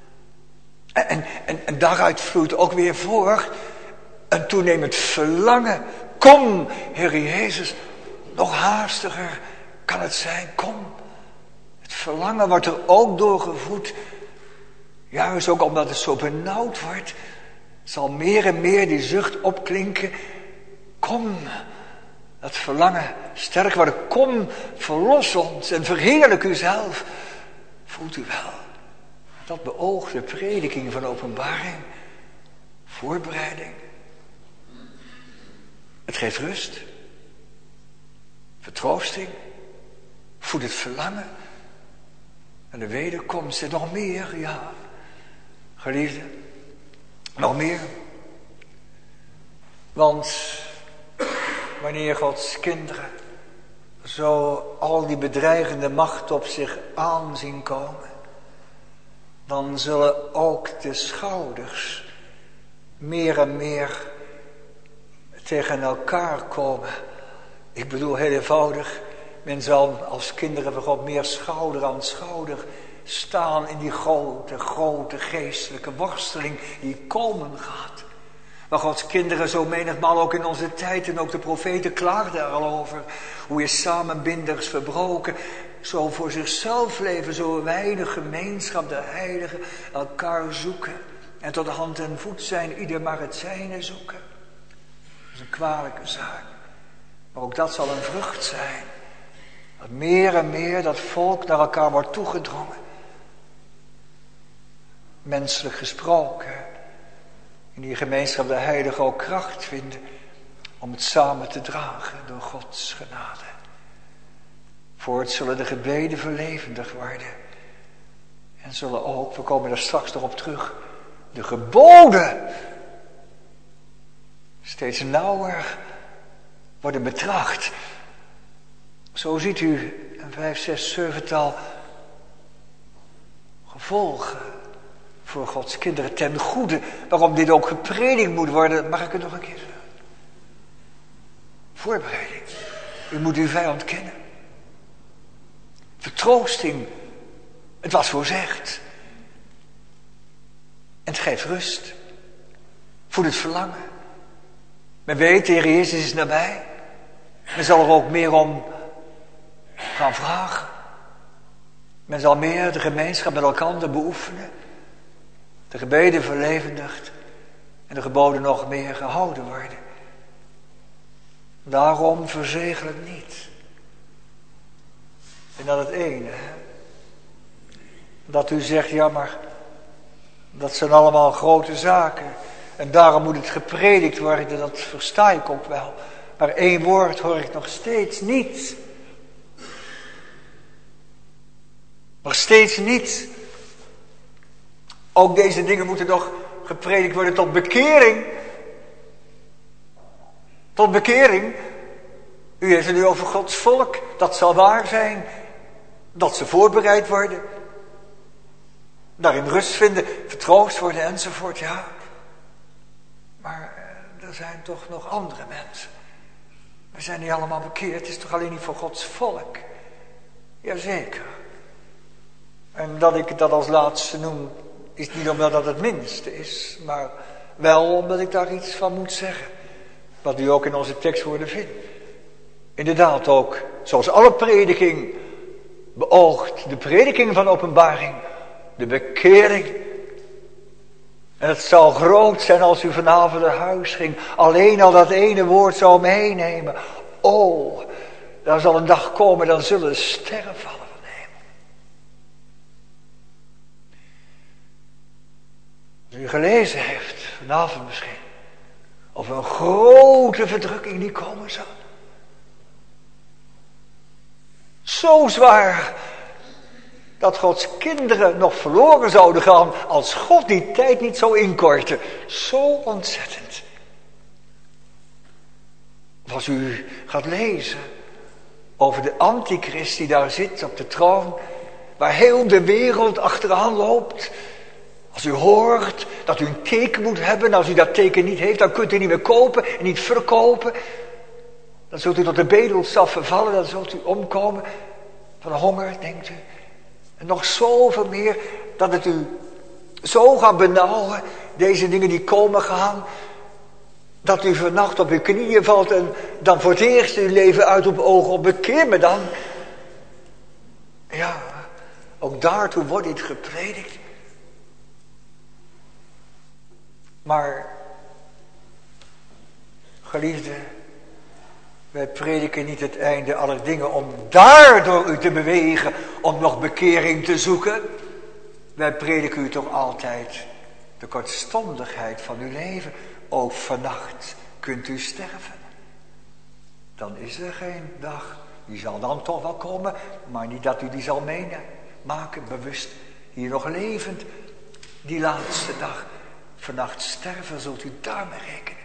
En daaruit vloeit ook weer voort een toenemend verlangen. Kom, Heer Jezus, nog haastiger kan het zijn. Kom. Het verlangen wordt er ook door gevoed. Juist ook omdat het zo benauwd wordt, zal meer en meer die zucht opklinken. Kom, dat verlangen sterk worden. Kom, verlos ons en verheerlijk uzelf. Voelt u wel. Dat beoogde prediking van openbaring. Voorbereiding. Het geeft rust. Vertroosting. Voedt het verlangen. En de wederkomst en nog meer, ja. Geliefde. Nog meer. Want wanneer Gods kinderen zo al die bedreigende macht op zich aanzien komen, dan zullen ook de schouders meer en meer tegen elkaar komen. Ik bedoel heel eenvoudig, men zal als kinderen van God meer schouder aan schouder staan in die grote geestelijke worsteling die komen gaat. Waar Gods kinderen zo menigmaal ook in onze tijd en ook de profeten klaagden er al over. Hoe je samenbinders verbroken, zo voor zichzelf leven, zo weinig gemeenschap, de heiligen elkaar zoeken. En tot hand en voet zijn, ieder maar het zijne zoeken. Dat is een kwalijke zaak. Maar ook dat zal een vrucht zijn. Dat meer en meer dat volk naar elkaar wordt toegedrongen. Menselijk gesproken. In die gemeenschap de heiligen ook kracht vinden om het samen te dragen door Gods genade. Voorts zullen de gebeden verlevendig worden. En zullen ook, we komen daar straks nog op terug, de geboden steeds nauwer worden betracht. Zo ziet u een 5, 6, 7-tal gevolgen voor Gods kinderen ten goede. Waarom dit ook gepredikt moet worden, mag ik het nog een keer zeggen. Voorbereiding. U moet uw vijand kennen. Vertroosting. Het was voorzegd. En het geeft rust. Voed het verlangen. Men weet, de Heer Jezus is nabij. Men zal er ook meer om gaan vragen. Men zal meer de gemeenschap met elkaar beoefenen. De gebeden verlevendigd. En de geboden nog meer gehouden worden. Daarom verzegel het niet. En dan het ene. Dat u zegt, ja maar dat zijn allemaal grote zaken. En daarom moet het gepredikt worden, dat versta ik ook wel. Maar 1 woord hoor ik nog steeds niet. Nog steeds niet. Ook deze dingen moeten nog gepredikt worden tot bekering. Tot bekering. U heeft het nu over Gods volk. Dat zal waar zijn. Dat ze voorbereid worden. Daarin rust vinden. Vertroost worden enzovoort. Ja. Maar er zijn toch nog andere mensen. We zijn niet allemaal bekeerd. Het is toch alleen niet voor Gods volk. Jazeker. En dat ik dat als laatste noem, is niet omdat dat het minste is. Maar wel omdat ik daar iets van moet zeggen. Wat u ook in onze tekstwoorden vindt. Inderdaad ook, zoals alle prediking beoogt, de prediking van openbaring, de bekering. En het zal groot zijn als u vanavond naar huis ging. Alleen al dat ene woord zou meenemen. Oh, Er zal een dag komen, dan zullen sterren vallen van de hemel. Als u gelezen heeft, vanavond misschien, over een grote verdrukking die komen zal. Zo zwaar dat Gods kinderen nog verloren zouden gaan als God die tijd niet zou inkorten. Zo ontzettend. Of als u gaat lezen over de antichrist die daar zit op de troon, waar heel de wereld achteraan loopt. Als u hoort dat u een teken moet hebben, en als u dat teken niet heeft, dan kunt u niet meer kopen en niet verkopen. Dan zult u tot de bedelstaf vervallen, dan zult u omkomen van honger, denkt u. En nog zoveel meer, dat het u zo gaat benauwen, deze dingen die komen gaan, dat u vannacht op uw knieën valt en dan voor het eerst uw leven uit op ogen op bekeer me dan. Ja, ook daartoe wordt dit gepredikt. Maar, geliefde, wij prediken niet het einde aller dingen om daardoor u te bewegen om nog bekering te zoeken. Wij prediken u toch altijd de kortstondigheid van uw leven. Ook vannacht kunt u sterven. Dan is er geen dag. Die zal dan toch wel komen, maar niet dat u die zal meemaken, bewust. Hier nog levend, die laatste dag. Vannacht sterven, zult u daarmee rekenen.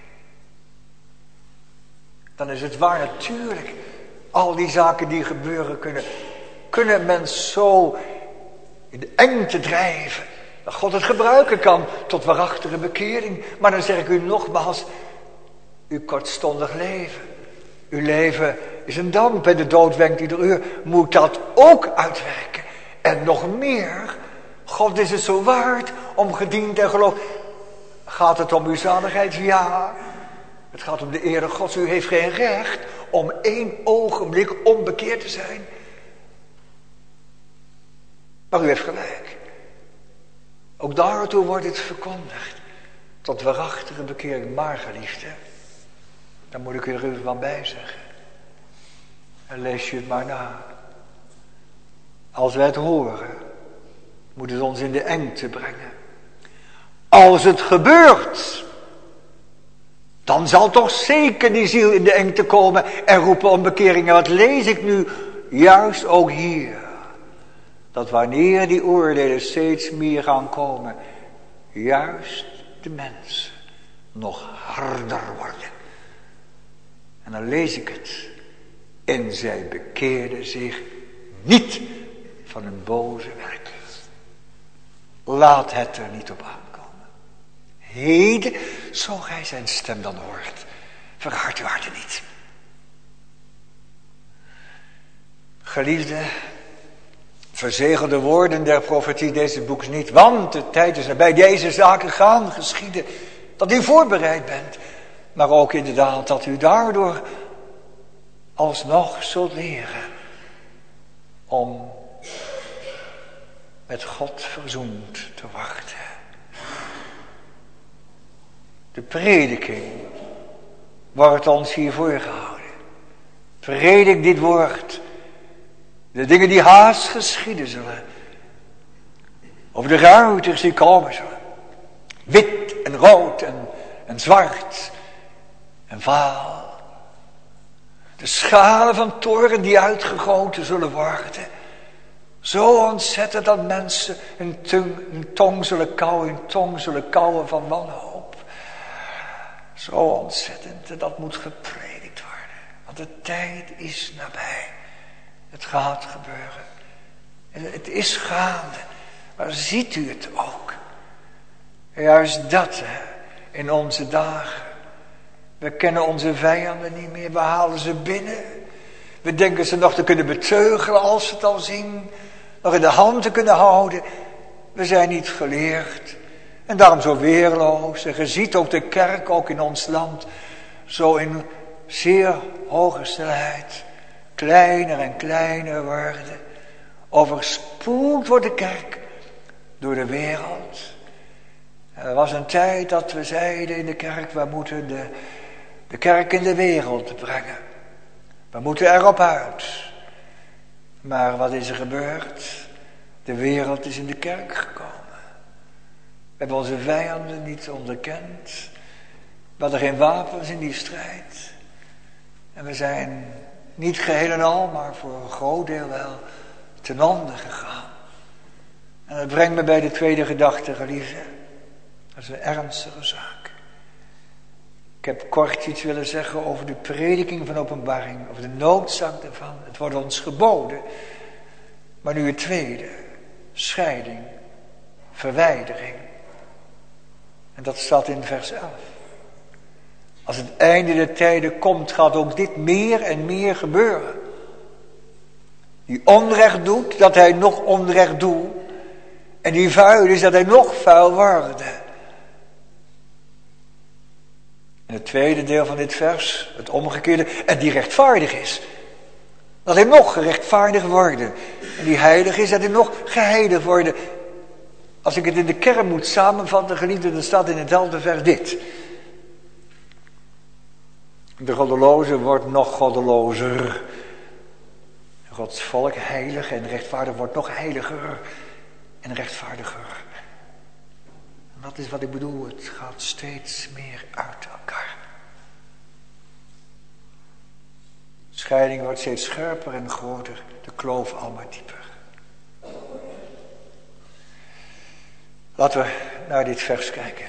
Dan is het waar natuurlijk. Al die zaken die gebeuren kunnen mensen zo in de engte drijven. Dat God het gebruiken kan tot waarachtige bekering. Maar dan zeg ik u nogmaals, uw kortstondig leven. Uw leven is een damp en de dood wenkt ieder uur. Moet dat ook uitwerken. En nog meer, God is het zo waard om gediend en geloof. Gaat het om uw zaligheid? Ja. Het gaat om de ere Gods. U heeft geen recht om 1 ogenblik onbekeerd te zijn. Maar u heeft gelijk. Ook daartoe wordt het verkondigd. Tot waarachtige bekering. Maar geliefde, dan moet ik u er even wat bij zeggen. En lees je het maar na. Als wij het horen, moet het ons in de engte brengen. Als het gebeurt, dan zal toch zeker die ziel in de engte komen en roepen om bekering. En wat lees ik nu? Juist ook hier. Dat wanneer die oordelen steeds meer gaan komen, juist de mensen nog harder worden. En dan lees ik het. En zij bekeerden zich niet van hun boze werken. Laat het er niet op aankomen. Heden, zo gij zijn stem dan hoort, verhard uw harten niet. Geliefde, verzegel de woorden der profetie deze boeks niet, want de tijd is nabij. Deze zaken gaan geschieden, dat u voorbereid bent, maar ook inderdaad dat u daardoor alsnog zult leren om met God verzoend te wachten. De prediking wordt ons hier voorgehouden. Predik dit woord. De dingen die haast geschieden zullen. Over de ruiters die komen zullen. Wit en rood en zwart en vaal. De schalen van toren die uitgegoten zullen worden. Zo ontzettend dat mensen hun tong zullen kauwen van wanhoop. Zo ontzettend en dat moet gepredikt worden. Want de tijd is nabij. Het gaat gebeuren. En het is gaande. Maar ziet u het ook? Juist dat in onze dagen. We kennen onze vijanden niet meer. We halen ze binnen. We denken ze nog te kunnen beteugelen als ze het al zien. Nog in de hand te kunnen houden. We zijn niet geleerd. En daarom zo weerloos. En je ziet ook de kerk, ook in ons land. Zo in zeer hoge snelheid. Kleiner en kleiner worden. Overspoeld wordt de kerk door de wereld. Er was een tijd dat we zeiden in de kerk, we moeten de kerk in de wereld brengen. We moeten erop uit. Maar wat is er gebeurd? De wereld is in de kerk gekomen. We hebben onze vijanden niet onderkend. We hadden geen wapens in die strijd. En we zijn niet geheel en al, maar voor een groot deel wel ten onder gegaan. En dat brengt me bij de tweede gedachte, geliefde. Dat is een ernstige zaak. Ik heb kort iets willen zeggen over de prediking van openbaring, over de noodzaak daarvan. Het wordt ons geboden. Maar nu het tweede, scheiding, verwijdering. En dat staat in vers 11. Als het einde der tijden komt, gaat ook dit meer en meer gebeuren. Die onrecht doet, dat hij nog onrecht doet. En die vuil is, dat hij nog vuil wordt. En het tweede deel van dit vers, het omgekeerde, en die rechtvaardig is. Dat hij nog gerechtvaardigd wordt. En die heilig is, dat hij nog geheiligd wordt. Als ik het in de kern moet samenvatten, geliefde, dan staat in het 11e vers dit. De goddeloze wordt nog goddelozer. Gods volk heilig en rechtvaardig wordt nog heiliger en rechtvaardiger. En dat is wat ik bedoel, het gaat steeds meer uit elkaar. De scheiding wordt steeds scherper en groter, de kloof almaar dieper. Laten we naar dit vers kijken.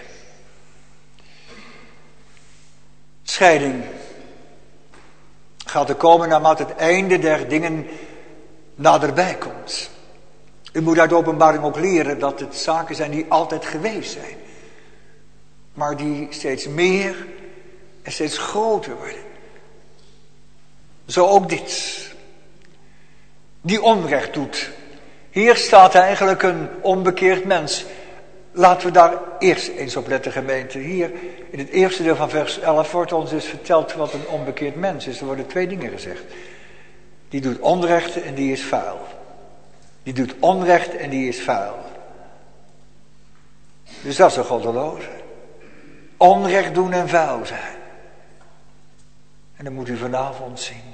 Scheiding gaat er komen naarmate het einde der dingen naderbij komt. U moet uit de openbaring ook leren dat het zaken zijn die altijd geweest zijn. Maar die steeds meer en steeds groter worden. Zo ook dit. Die onrecht doet. Hier staat eigenlijk een onbekeerd mens. Laten we daar eerst eens op letten, gemeente. Hier in het eerste deel van vers 11 wordt ons dus verteld wat een onbekeerd mens is. Er worden twee dingen gezegd. Die doet onrecht en die is vuil. Die doet onrecht en die is vuil. Dus dat is een goddeloze. Onrecht doen en vuil zijn. En dan moet u vanavond zien.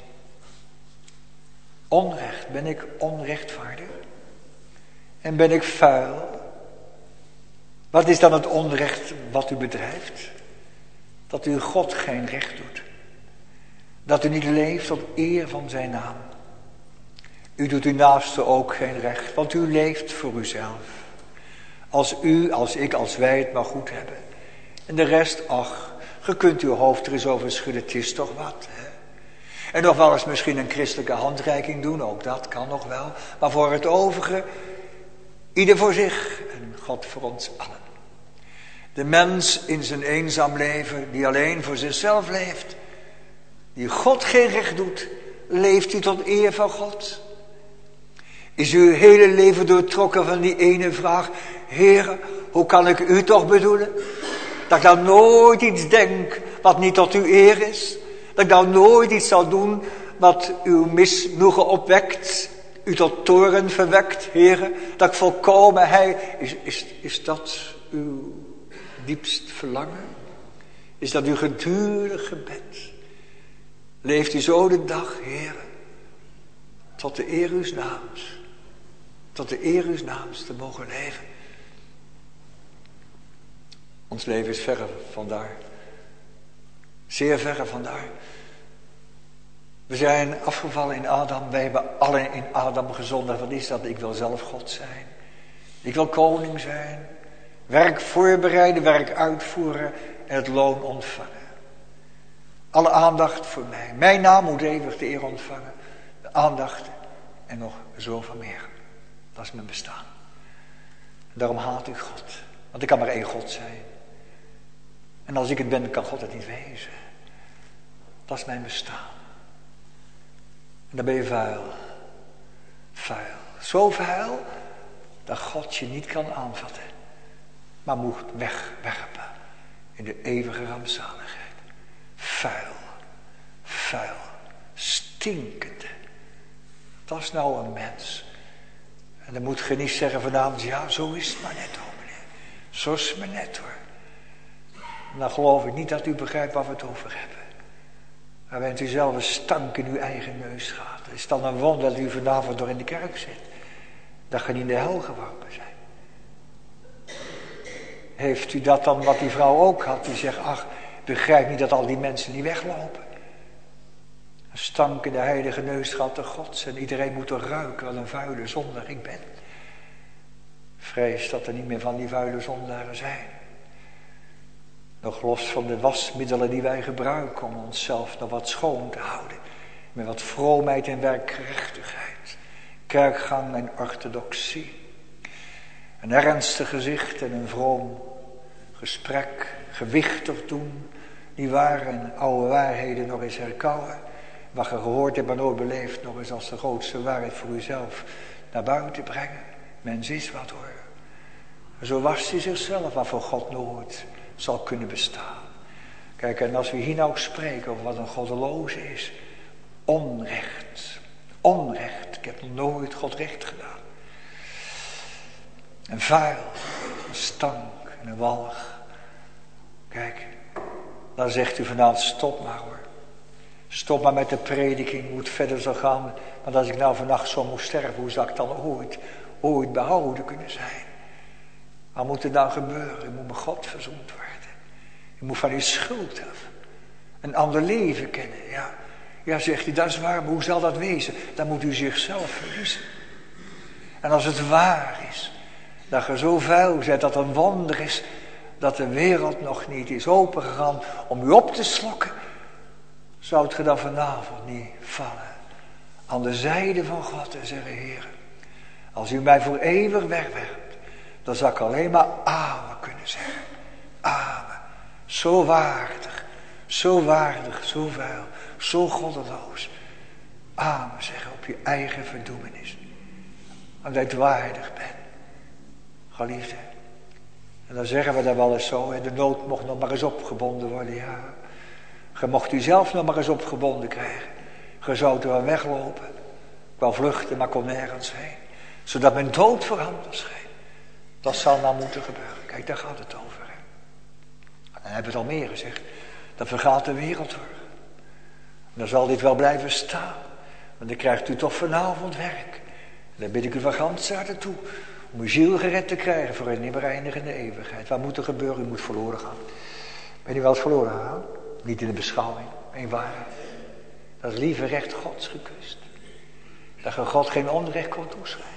Onrecht, ben ik onrechtvaardig? En ben ik vuil? Wat is dan het onrecht wat u bedrijft? Dat u God geen recht doet. Dat u niet leeft tot eer van zijn naam. U doet uw naaste ook geen recht, want u leeft voor uzelf. Als u, als ik, als wij het maar goed hebben. En de rest, ach, je kunt uw hoofd er eens over schudden, het is toch wat. Hè? En nog wel eens misschien een christelijke handreiking doen, ook dat kan nog wel. Maar voor het overige, ieder voor zich en God voor ons allen. De mens in zijn eenzaam leven, die alleen voor zichzelf leeft, die God geen recht doet, leeft hij tot eer van God. Is uw hele leven doortrokken van die ene vraag, Heere, hoe kan ik u toch bedoelen? Dat ik dan nooit iets denk wat niet tot uw eer is. Dat ik dan nooit iets zal doen wat uw misnoegen opwekt, u tot toorn verwekt, Heere. Dat ik volkomen is dat uw diepst verlangen? Is dat uw gedurig gebed? Leeft u zo de dag, Heere, tot de eer uws naams. Tot de eer uws naams te mogen leven. Ons leven is verre vandaar. Zeer verre vandaar. We zijn afgevallen in Adam. Wij hebben allen in Adam gezondigd. Wat is dat? Ik wil zelf God zijn. Ik wil koning zijn. Werk voorbereiden, werk uitvoeren en het loon ontvangen. Alle aandacht voor mij. Mijn naam moet eeuwig de eer ontvangen. De aandacht en nog zoveel meer. Dat is mijn bestaan. En daarom haat ik God. Want ik kan maar één God zijn. En als ik het ben, kan God het niet wezen. Dat is mijn bestaan. En dan ben je vuil. Vuil. Zo vuil dat God je niet kan aanvatten. Maar moet wegwerpen in de eeuwige rampzaligheid. Vuil. Vuil. Stinkende. Dat is nou een mens. En dan moet je niet zeggen vanavond, ja, zo is het maar net, dominee. Zo is het maar net, hoor. Dan geloof ik niet dat u begrijpt waar we het over hebben. Maar bent u zelf een stank in uw eigen neus gaat. Het is dan een wonder dat u vanavond nog in de kerk zit. Dat je niet in de hel geworpen bent. Heeft u dat dan wat die vrouw ook had? Die zegt, ach, begrijp niet dat al die mensen niet weglopen. Een stank in de heilige neusgat de Gods. En iedereen moet er ruiken wat een vuile zondaar ik ben. Vrees dat er niet meer van die vuile zondaren zijn. Nog los van de wasmiddelen die wij gebruiken om onszelf nog wat schoon te houden. Met wat vroomheid en werkgerechtigheid. Kerkgang en orthodoxie. Een ernstig gezicht en een vroom gesprek. Gewichtig doen. Die ware en oude waarheden nog eens herkauwen. Wat je gehoord hebt maar nooit beleefd. Nog eens als de grootste waarheid voor uzelf naar buiten brengen. Mens is wat hoor. Zo was hij zichzelf wat voor God nooit zal kunnen bestaan. Kijk, en als we hier nou spreken over wat een goddeloze is. Onrecht. Onrecht. Ik heb nog nooit God recht gedaan. Een vuil. Een stank. En een walg. Kijk. Dan zegt u vanavond stop maar hoor. Stop maar met de prediking. Hoe het verder zal gaan. Want als ik nou vannacht zo moest sterven. Hoe zou ik dan ooit behouden kunnen zijn? Wat moet er dan gebeuren? U moet met God verzoend worden. U moet van uw schuld af. Een ander leven kennen. Ja, zegt u, dat is waar. Maar hoe zal dat wezen? Dan moet u zichzelf verliezen. En als het waar is. Dat je zo vuil bent dat een wonder is. Dat de wereld nog niet is opengegaan om u op te slokken. Zou je dan vanavond niet vallen. Aan de zijde van God en zeggen, Heer. Als u mij voor eeuwig wegwerpt. Dan zou ik alleen maar amen kunnen zeggen. Amen. Zo waardig, zo vuil, zo goddeloos. Amen zeggen op je eigen verdoemenis. Omdat je het waardig bent. Geliefde. En dan zeggen we dat wel eens zo. En de nood mocht nog maar eens opgebonden worden. Ja. Je mocht u zelf nog maar eens opgebonden krijgen. Je zou er wel weglopen. Ik wou vluchten, maar kon nergens heen. Zodat mijn dood voorhanden scheen. Dat zal nou moeten gebeuren. Kijk, daar gaat het over. Hè? En dan hebben we het al meer gezegd. Dan vergaat de wereld hoor. En dan zal dit wel blijven staan. Want dan krijgt u toch vanavond werk. En dan bid ik u van gans harte toe. Om uw ziel gered te krijgen voor een nimmer eindigende eeuwigheid. Wat moet er gebeuren? U moet verloren gaan. Ben u wel eens verloren gegaan? Niet in de beschouwing. In waarheid. Dat is lieve recht Gods gekust. Dat je God geen onrecht kon toeschrijven.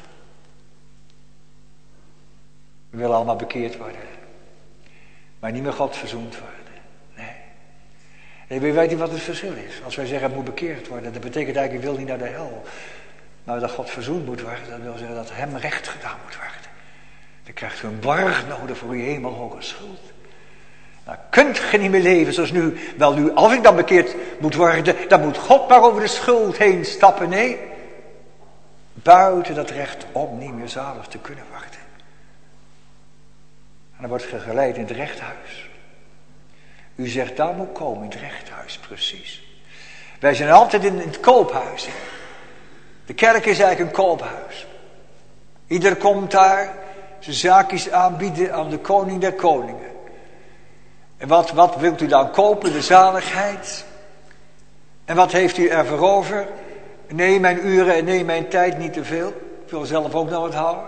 We willen allemaal bekeerd worden. Maar niet met God verzoend worden. Nee. En weet u wat het verschil is? Als wij zeggen het moet bekeerd worden. Dat betekent eigenlijk ik wil niet naar de hel. Maar dat God verzoend moet worden. Dat wil zeggen dat hem recht gedaan moet worden. Dan krijgt u een borg nodig voor uw hemelhoge schuld. Nou kunt je niet meer leven zoals nu. Wel nu als ik dan bekeerd moet worden. Dan moet God maar over de schuld heen stappen. Nee. Buiten dat recht om niet meer zalig te kunnen worden. En dan wordt je geleid in het rechthuis. U zegt, daar moet komen in het rechthuis, precies. Wij zijn altijd in het koophuis. Hè? De kerk is eigenlijk een koophuis. Ieder komt daar zijn zaakjes aanbieden aan de koning der koningen. En wat wilt u dan kopen? De zaligheid. En wat heeft u ervoor over? Nee, mijn uren en nee, mijn tijd niet te veel. Ik wil zelf ook nog wat houden.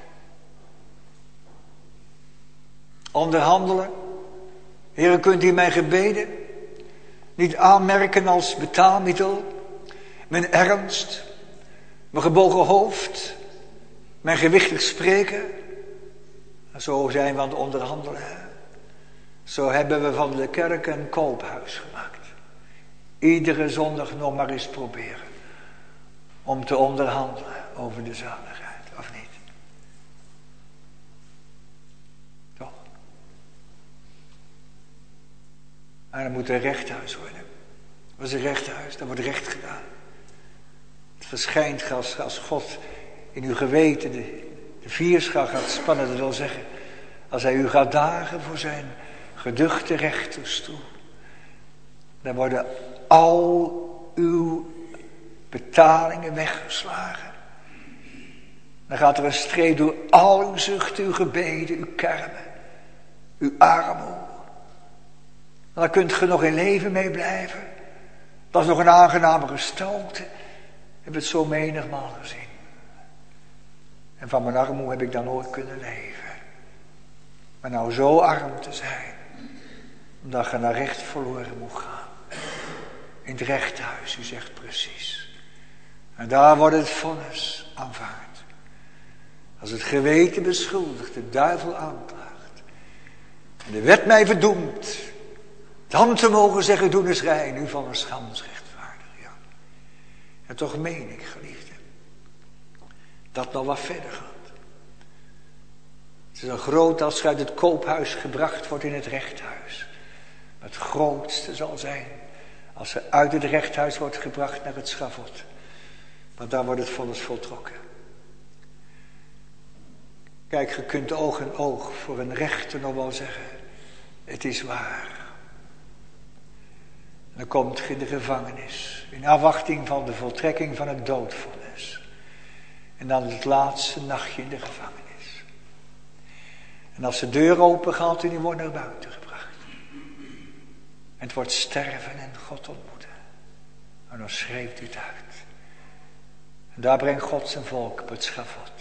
Onderhandelen. Heere, kunt u mijn gebeden niet aanmerken als betaalmiddel? Mijn ernst, mijn gebogen hoofd, mijn gewichtig spreken. Zo zijn we aan het onderhandelen. Zo hebben we van de kerk een koophuis gemaakt. Iedere zondag nog maar eens proberen. Om te onderhandelen over de zaligheid, of niet? Toch? En dan moet een rechthuis worden. Wat is een rechthuis? Dat wordt recht gedaan. Het verschijnt als God in uw geweten de vierschaal gaat spannen. Dat wil zeggen, als hij u gaat dagen voor zijn geduchte rechterstoel. Dan worden al uw betalingen weggeslagen. Dan gaat er een streep door al uw zuchten, uw gebeden, uw kermen, uw armoede. Dan kunt je nog in leven mee blijven. Dat is nog een aangename gestalte. Ik heb het zo menigmaal gezien. En van mijn armoede heb ik dan nooit kunnen leven. Maar nou zo arm te zijn, omdat je naar recht verloren moet gaan. In het rechthuis, u zegt precies. En daar wordt het vonnis aanvaard. Als het geweten beschuldigt, de duivel aanklaagt. En de wet mij verdoemt. Dan te mogen zeggen, doen is rein, u van een schans rechtvaardig. Ja. En toch meen ik, geliefde, dat nog wat verder gaat. Het is zo groot als uit het koophuis gebracht wordt in het rechthuis. Het grootste zal zijn als ze uit het rechthuis wordt gebracht naar het schavot. Want daar wordt het vonnis voltrokken. Kijk, je kunt oog in oog voor een rechter nog wel zeggen, het is waar. En dan komt je in de gevangenis, in afwachting van de voltrekking van het doodvonnis. En dan het laatste nachtje in de gevangenis. En als de deur open gaat en u wordt naar buiten gebracht. En het wordt sterven en God ontmoeten. En dan schreeuwt u het uit. En daar brengt God zijn volk op het schavot.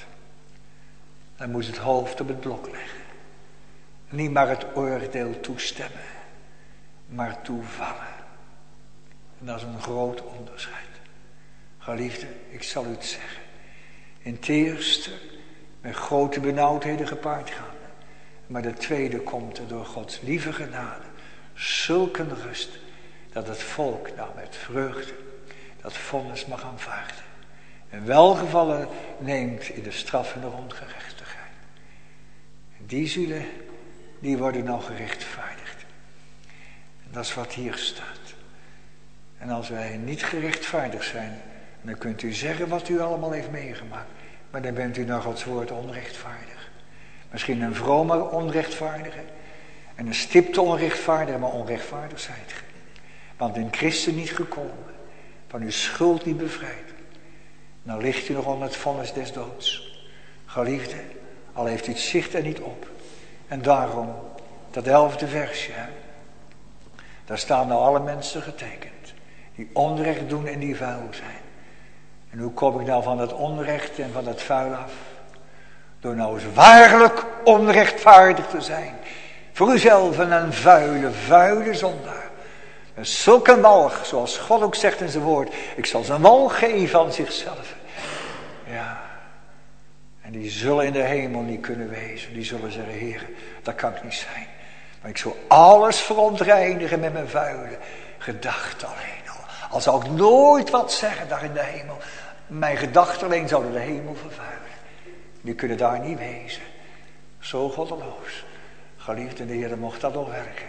Dan moet het hoofd op het blok leggen. Niet maar het oordeel toestemmen, maar toevallen. En dat is een groot onderscheid. Geliefde, ik zal u het zeggen. In het eerste met grote benauwdheden gepaard gaan. Maar de tweede komt er door Gods lieve genade. Zulke rust dat het volk nou met vreugde dat vonnis mag aanvaarden. En welgevallen neemt in de straffende ongerechtigheid. En die zielen, die worden nou gerechtvaardigd. En dat is wat hier staat. En als wij niet gerechtvaardigd zijn, dan kunt u zeggen wat u allemaal heeft meegemaakt. Maar dan bent u naar Gods woord onrechtvaardig. Misschien een vrome onrechtvaardige. En een stipte onrechtvaardige, maar onrechtvaardig zijt ge. Want in Christus niet gekomen. Van uw schuld niet bevrijd. Nou ligt u nog onder het vonnis des doods. Geliefde, al heeft u het zicht er niet op. En daarom, dat 11e versje. Hè? Daar staan nou alle mensen getekend. Die onrecht doen en die vuil zijn. En hoe kom ik nou van het onrecht en van het vuil af? Door nou eens waarlijk onrechtvaardig te zijn. Voor uzelf een vuile zondaar. En zulke walg, zoals God ook zegt in zijn woord. Ik zal zijn walg geven aan zichzelf. Ja. En die zullen in de hemel niet kunnen wezen. Die zullen zeggen, Heer, dat kan ik niet zijn. Maar ik zal alles verontreinigen met mijn vuile gedachten alleen al. Al zou ik nooit wat zeggen daar in de hemel. Mijn gedachten alleen zouden de hemel vervuilen. Die kunnen daar niet wezen. Zo goddeloos. Geliefde, de Heer mocht dat nog werken.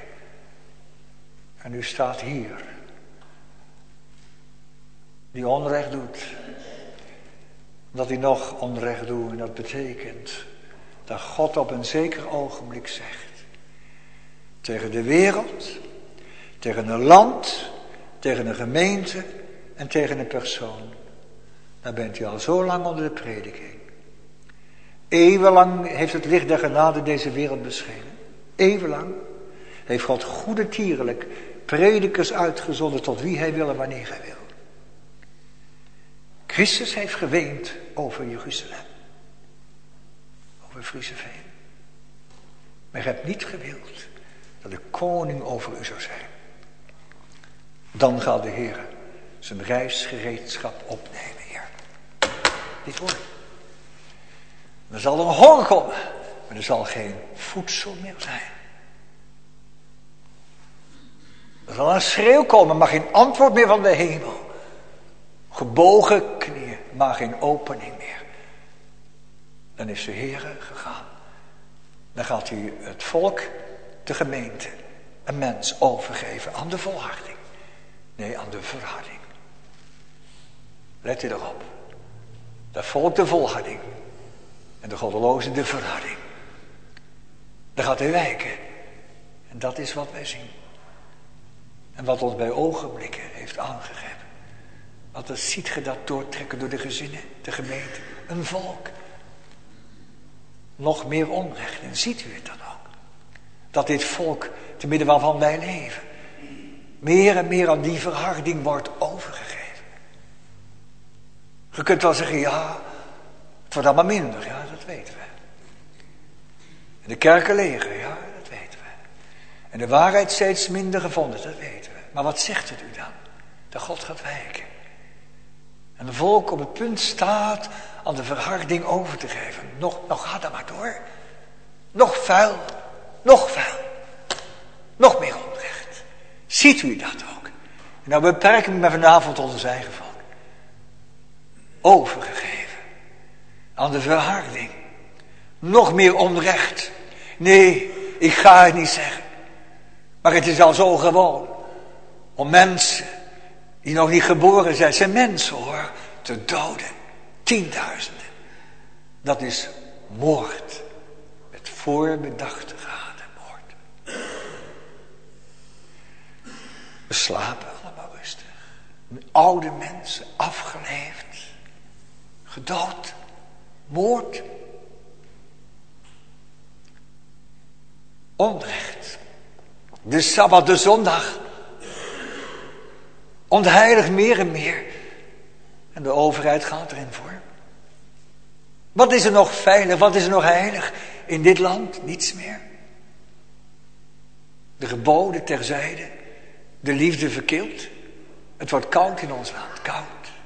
En u staat hier. Die onrecht doet. Dat hij nog onrecht doet. En dat betekent dat God op een zeker ogenblik zegt. Tegen de wereld. Tegen een land. Tegen een gemeente. En tegen een persoon. Dan bent u al zo lang onder de prediking. Eeuwenlang heeft het licht der genade deze wereld beschenen. Eeuwenlang heeft God goede tierlijk predikers uitgezonden tot wie hij wil en wanneer hij wil. Christus heeft geweend over Jeruzalem. Over Frieseveen. Maar hij hebt niet gewild dat de koning over u zou zijn. Dan gaat de Heer zijn reisgereedschap opnemen hier. Dit hoor ik. Er zal een honger komen, maar er zal geen voedsel meer zijn. Er zal een schreeuw komen, maar geen antwoord meer van de hemel. Gebogen knieën, maar geen opening meer. Dan is de Heer gegaan. Dan gaat hij het volk, de gemeente, een mens overgeven aan de volharding. Nee, aan de verharding. Let u erop. Dat volk de volharding. En de goddeloze de verharding. Dan gaat hij wijken. En dat is wat wij zien. En wat ons bij ogenblikken heeft aangegeven. Want dan ziet je dat doortrekken door de gezinnen, de gemeente, een volk. Nog meer onrecht. En ziet u het dan ook? Dat dit volk, te midden waarvan wij leven, meer en meer aan die verharding wordt overgegeven. Je kunt wel zeggen, ja, het wordt allemaal minder. Ja, dat weten we. En de kerken legen, ja, dat weten we. En de waarheid steeds minder gevonden, dat weten we. Maar wat zegt het u dan? Dat God gaat wijken. En het volk op het punt staat aan de verharding over te geven. Nog gaat dat maar door. Nog vuil. Nog vuil. Nog meer onrecht. Ziet u dat ook? En nou beperken we me vanavond tot ons eigen volk. Overgegeven. Aan de verharding. Nog meer onrecht. Nee, ik ga het niet zeggen. Maar het is al zo gewoon. Om mensen die nog niet geboren zijn mensen hoor, te doden. 10.000. Dat is moord. Met voorbedachte raden moord. We slapen allemaal rustig. Oude mensen afgeleefd. Gedood. Moord. Onrecht. De Sabbat, de zondag. Ontheilig meer en meer. En de overheid gaat erin voor. Wat is er nog veilig? Wat is er nog heilig? In dit land niets meer. De geboden terzijde. De liefde verkilt. Het wordt koud in ons land. Koud.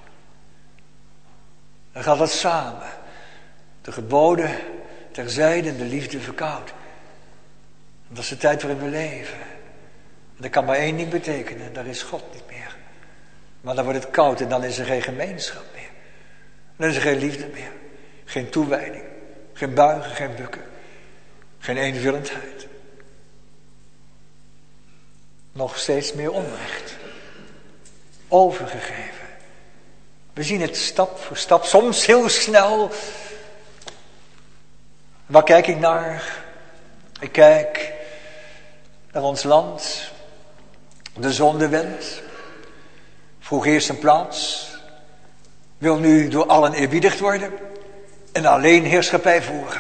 Dan gaat dat samen. De geboden terzijde en de liefde verkoud. Dat is de tijd waarin we leven. En dat kan maar één ding betekenen. Daar is God niet meer. Maar dan wordt het koud en dan is er geen gemeenschap meer. Dan is er geen liefde meer. Geen toewijding. Geen buigen, geen bukken. Geen eenswillendheid. Nog steeds meer onrecht. Overgegeven. We zien het stap voor stap. Soms heel snel. Waar kijk ik naar? Ik kijk naar ons land. De zondewend. Vroeg eerst een plaats. Wil nu door allen eerbiedigd worden. En alleen heerschappij voeren.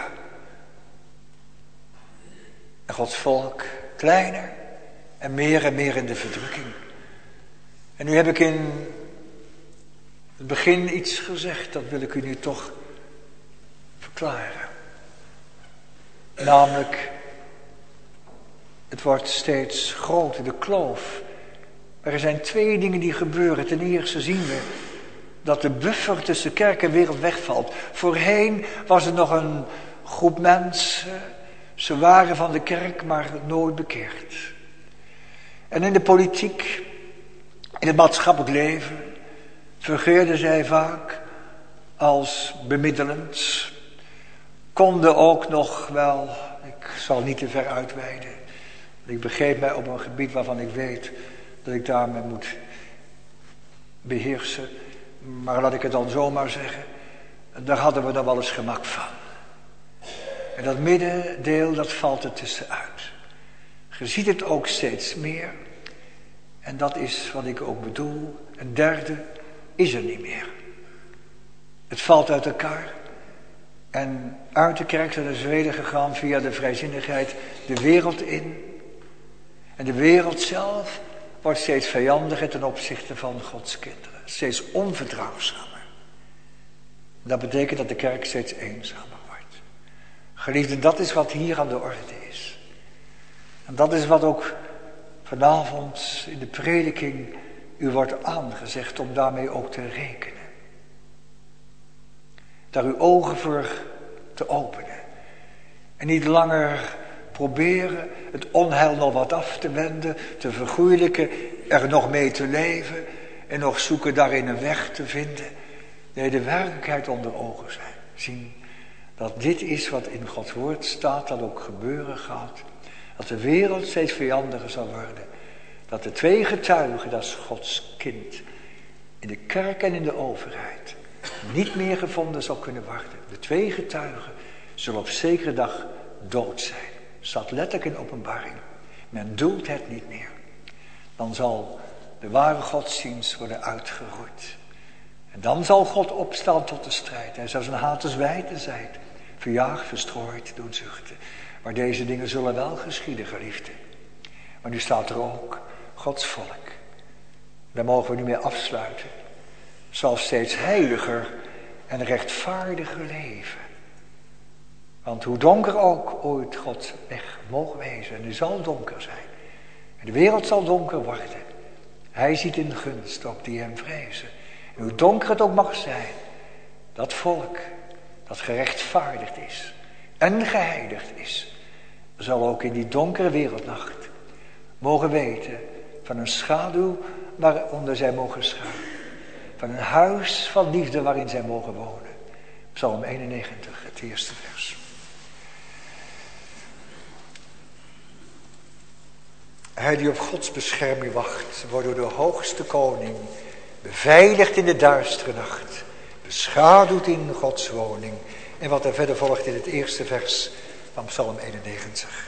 En Gods volk kleiner. En meer in de verdrukking. En nu heb ik in het begin iets gezegd. Dat wil ik u nu toch verklaren. Namelijk, het wordt steeds groter, de kloof. Er zijn twee dingen die gebeuren. Ten eerste zien we dat de buffer tussen kerk en wereld wegvalt. Voorheen was er nog een groep mensen. Ze waren van de kerk, maar nooit bekeerd. En in de politiek, in het maatschappelijk leven, fungeerden zij vaak als bemiddelend. Konden ook nog wel, ik zal niet te ver uitweiden. Ik begeef mij op een gebied waarvan ik weet dat ik daarmee moet beheersen. Maar laat ik het dan zomaar zeggen. Daar hadden we dan wel eens gemak van. En dat middendeel, dat valt er tussenuit. Je ziet het ook steeds meer. En dat is wat ik ook bedoel. Een derde is er niet meer. Het valt uit elkaar. En uit de kerk zijn de Zweden gegaan via de vrijzinnigheid de wereld in. En de wereld zelf wordt steeds vijandiger ten opzichte van Gods kinderen. Steeds onvertrouwzamer. Dat betekent dat de kerk steeds eenzamer wordt. Geliefden, dat is wat hier aan de orde is. En dat is wat ook vanavond in de prediking u wordt aangezegd om daarmee ook te rekenen. Daar uw ogen voor te openen. En niet langer proberen het onheil nog wat af te wenden, te vergoeilijken, er nog mee te leven en nog zoeken daarin een weg te vinden. Nee, de werkelijkheid onder ogen zijn. Zien dat dit is wat in Gods woord staat, dat ook gebeuren gaat. Dat de wereld steeds vijandiger zal worden. Dat de twee getuigen, dat is Gods kind, in de kerk en in de overheid, niet meer gevonden zal kunnen worden. De twee getuigen zullen op zekere dag dood zijn. Staat letterlijk in Openbaring. Men duldt het niet meer. Dan zal de ware godsdienst worden uitgeroeid. En dan zal God opstaan tot de strijd. Hij zal zijn haters wijten zijn. Verjaagd, verstrooid, doen zuchten. Maar deze dingen zullen wel geschieden, geliefden. Maar nu staat er ook, Gods volk. Daar mogen we nu mee afsluiten. Zal steeds heiliger en rechtvaardiger leven. Want hoe donker ook ooit Gods weg mogen wezen, en die zal donker zijn. En de wereld zal donker worden. Hij ziet in gunst op die hem vrezen. En hoe donker het ook mag zijn, dat volk dat gerechtvaardigd is en geheiligd is, zal ook in die donkere wereldnacht mogen weten van een schaduw waaronder zij mogen schuilen. Van een huis van liefde waarin zij mogen wonen. Psalm 91, het eerste vers. Hij die op Gods bescherming wacht, wordt door de hoogste koning beveiligd in de duistere nacht, beschaduwd in Gods woning. En wat er verder volgt in het eerste vers van Psalm 91.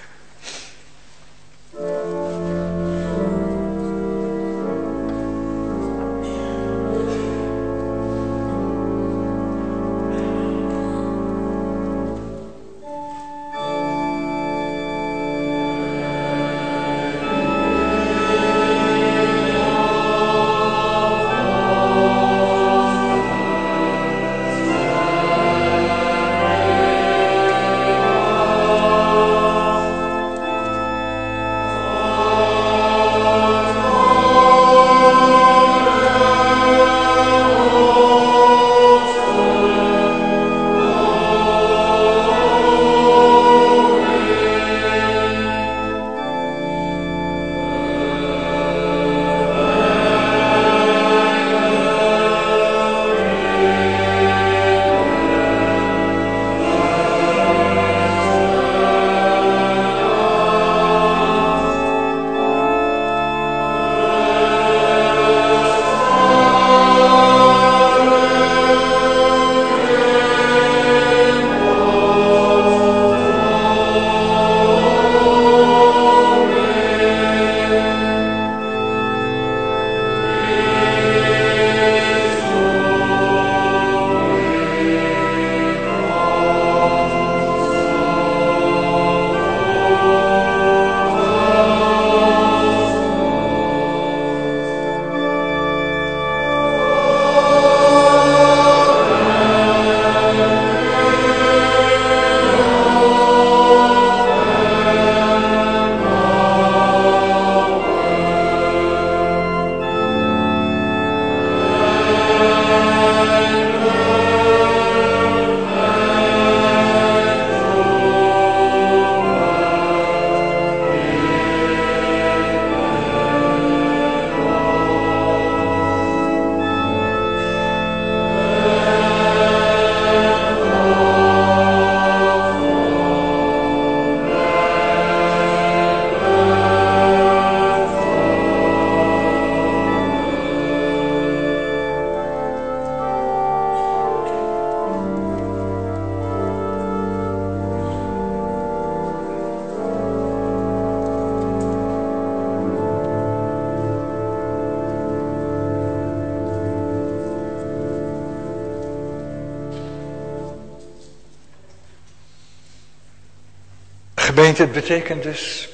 Gemeente, het betekent dus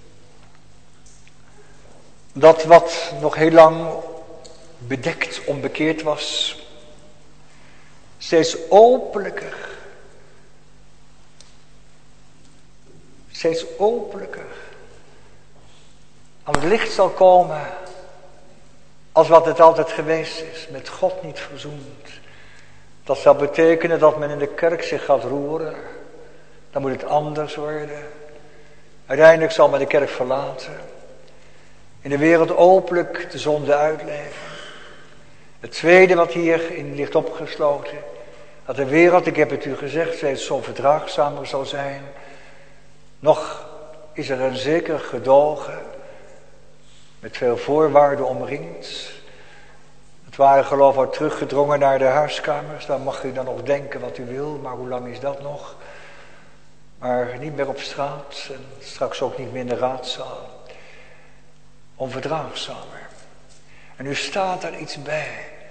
dat wat nog heel lang bedekt, onbekeerd was, steeds openlijker aan het licht zal komen als wat het altijd geweest is, met God niet verzoend. Dat zal betekenen dat men in de kerk zich gaat roeren. Dan moet het anders worden. Uiteindelijk zal men de kerk verlaten. In de wereld openlijk de zonde uitleven. Het tweede wat hierin ligt opgesloten. Dat de wereld, ik heb het u gezegd, steeds zo verdraagzamer zal zijn. Nog is er een zeker gedogen. Met veel voorwaarden omringd. Het ware geloof wordt teruggedrongen naar de huiskamers. Daar mag u dan nog denken wat u wil. Maar hoe lang is dat nog? Maar niet meer op straat. En straks ook niet meer in de raadzaal. Onverdraagzamer. En nu staat er iets bij.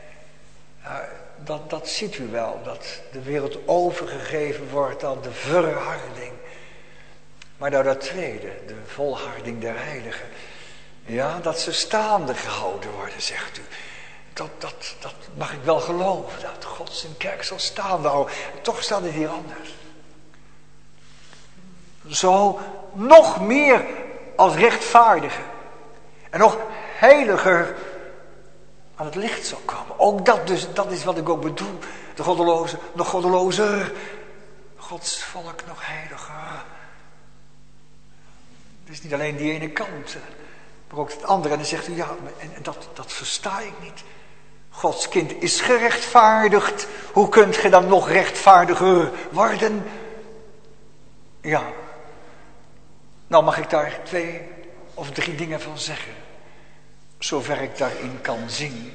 Dat ziet u wel. Dat de wereld overgegeven wordt aan de verharding. Maar nou dat tweede. De volharding der heiligen. Ja, dat ze staande gehouden worden, zegt u. Dat mag ik wel geloven, dat God zijn kerk zal staande houden. Toch staat het hier anders. Zo nog meer als rechtvaardige en nog heiliger aan het licht zal komen. Ook dat is wat ik ook bedoel. De goddeloze, nog goddelozer. Gods volk nog heiliger. Het is niet alleen die ene kant, maar ook het andere. En dan zegt u, ja, en dat versta ik niet. Gods kind is gerechtvaardigd. Hoe kunt ge dan nog rechtvaardiger worden? Ja. Nou mag ik daar 2 of 3 dingen van zeggen. Zover ik daarin kan zien.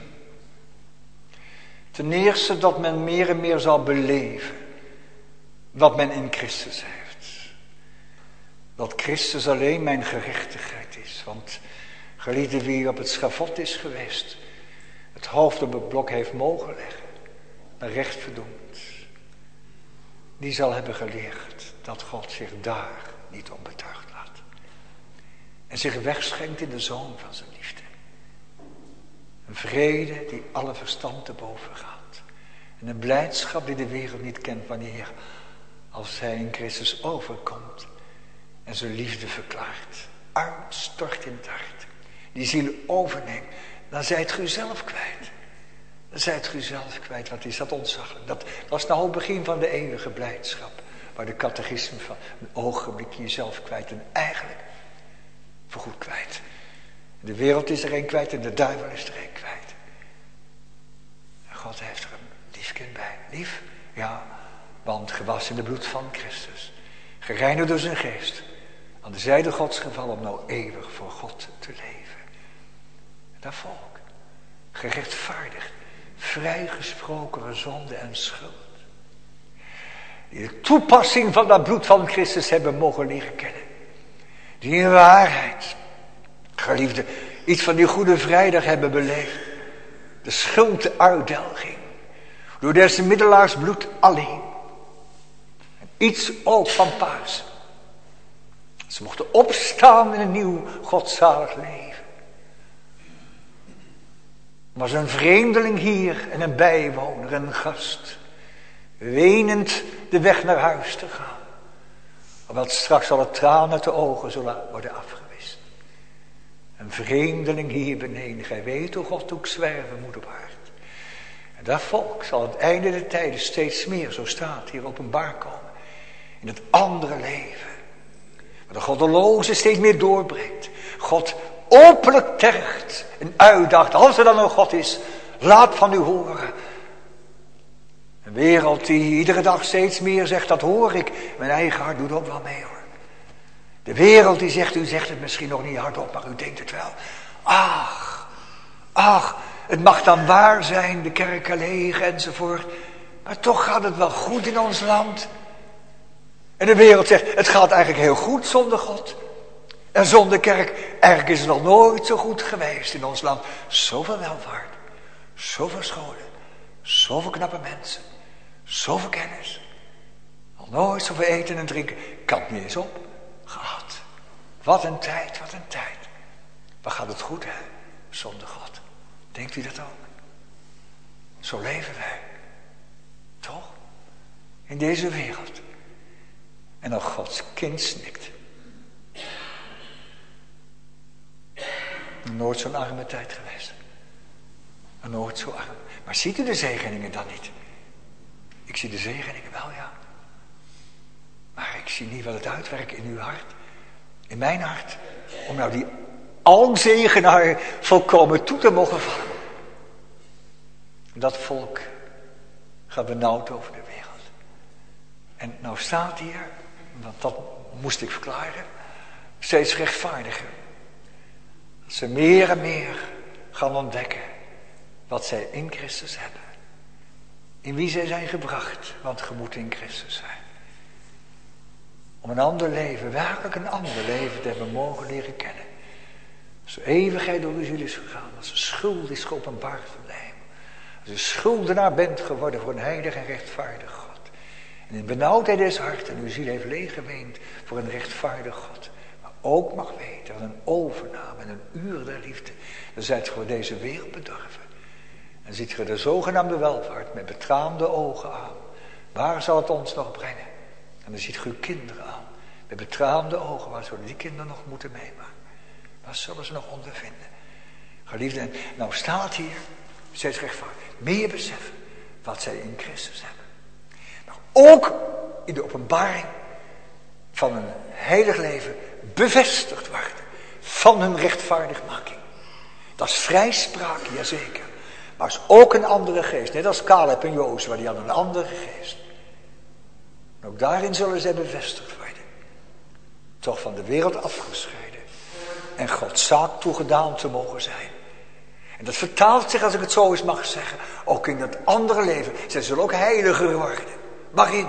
Ten eerste dat men meer en meer zal beleven wat men in Christus heeft. Dat Christus alleen mijn gerechtigheid is. Want geliefde, wie op het schavot is geweest, het hoofd op het blok heeft mogen leggen, een recht verdoemd, die zal hebben geleerd dat God zich daar niet onbetuigd laat. En zich wegschenkt in de zoon van zijn liefde. Een vrede die alle verstand te boven gaat. En een blijdschap die de wereld niet kent wanneer, als hij in Christus overkomt en zijn liefde verklaart. Uitstort in het hart. Die ziel overneemt. Dan zijt u zelf kwijt. Dan zijt u zelf kwijt. Wat is dat ontzaglijk? Dat is nou het begin van de eeuwige blijdschap. Waar de catechisme van een ogenblik jezelf kwijt. En eigenlijk voorgoed kwijt. De wereld is er een kwijt en de duivel is er een kwijt. En God heeft er een liefkind bij. Lief? Ja, want gewassen in de bloed van Christus. Gereinigd door zijn geest. Aan de zijde Gods gevallen om nou eeuwig voor God te leven. Dat volk. Gerechtvaardigd. Vrijgesproken van zonde en schuld. Die de toepassing van dat bloed van Christus hebben mogen leren kennen. Die in waarheid, geliefde, iets van die Goede Vrijdag hebben beleefd. De schulduitdelging. Door des middelaars bloed alleen. En iets ook van Pasen. Ze mochten opstaan in een nieuw godzalig leven. Was een vreemdeling hier en een bijwoner, een gast. Wenend de weg naar huis te gaan. Want straks zal het tranen uit de ogen zullen worden afgewist. Een vreemdeling hier beneden. Gij weet hoe God ook zwerven moet op aard. En dat volk zal aan het einde der tijden steeds meer, zo staat hier, openbaar komen. In het andere leven. Waar de goddeloze steeds meer doorbreekt. God openlijk tergt en uitdaagt. Als er dan een God is, laat van u horen. Een wereld die iedere dag steeds meer zegt, dat hoor ik. Mijn eigen hart doet ook wel mee hoor. De wereld die zegt, u zegt het misschien nog niet hardop, maar u denkt het wel. Ach, het mag dan waar zijn, de kerken leeg enzovoort. Maar toch gaat het wel goed in ons land. En de wereld zegt, het gaat eigenlijk heel goed zonder God. En zonder kerk, eigenlijk is het nog nooit zo goed geweest in ons land. Zoveel welvaart, zoveel scholen, zoveel knappe mensen, zoveel kennis. Nog nooit zoveel eten en drinken, kan het niet eens op gehad. Wat een tijd, wat een tijd. Waar gaat het goed, hè, zonder God? Denkt u dat ook? Zo leven wij. Toch? In deze wereld. En nog Gods kind snikt. Nooit zo'n arme tijd geweest. Nooit zo arm. Maar ziet u de zegeningen dan niet? Ik zie de zegeningen wel, ja. Maar ik zie niet wat het uitwerkt in uw hart. In mijn hart. Om nou die alzegenaar volkomen toe te mogen vallen. Dat volk gaat benauwd over de wereld. En nou staat hier, want dat moest ik verklaren, steeds rechtvaardiger. Dat ze meer en meer gaan ontdekken wat zij in Christus hebben. In wie zij zijn gebracht, want je moet in Christus zijn. Om een ander leven, werkelijk een ander leven te hebben mogen leren kennen. Als de eeuwigheid door uw ziel is gegaan, als de schuld is geopenbaard van de hemel. Als u schuldenaar bent geworden voor een heilig en rechtvaardig God. En in benauwdheid des hart en uw ziel heeft leeggeweend voor een rechtvaardig God. Maar ook mag weten van een overname en een vuur der liefde, dan zijt ge deze wereld bedorven. En ziet ge de zogenaamde welvaart met betraande ogen aan. Waar zal het ons nog brengen? En dan ziet ge uw kinderen aan. Met betraande ogen, waar zullen die kinderen nog moeten meemaken? Wat zullen ze nog ondervinden? Geliefden, en nou staat hier, steeds rechtvaardig, meer beseffen wat zij in Christus hebben. Maar ook in de openbaring van een heilig leven bevestigd worden van hun rechtvaardigmaking. Dat is vrijspraak, jazeker. Maar is ook een andere geest. Net als Caleb en Jozua, die hadden een andere geest. En ook daarin zullen zij bevestigd worden. Toch van de wereld afgescheiden. En Gods zaak toegedaan te mogen zijn. En dat vertaalt zich, als ik het zo eens mag zeggen, ook in het andere leven. Zij zullen ook heiliger worden. Waarin?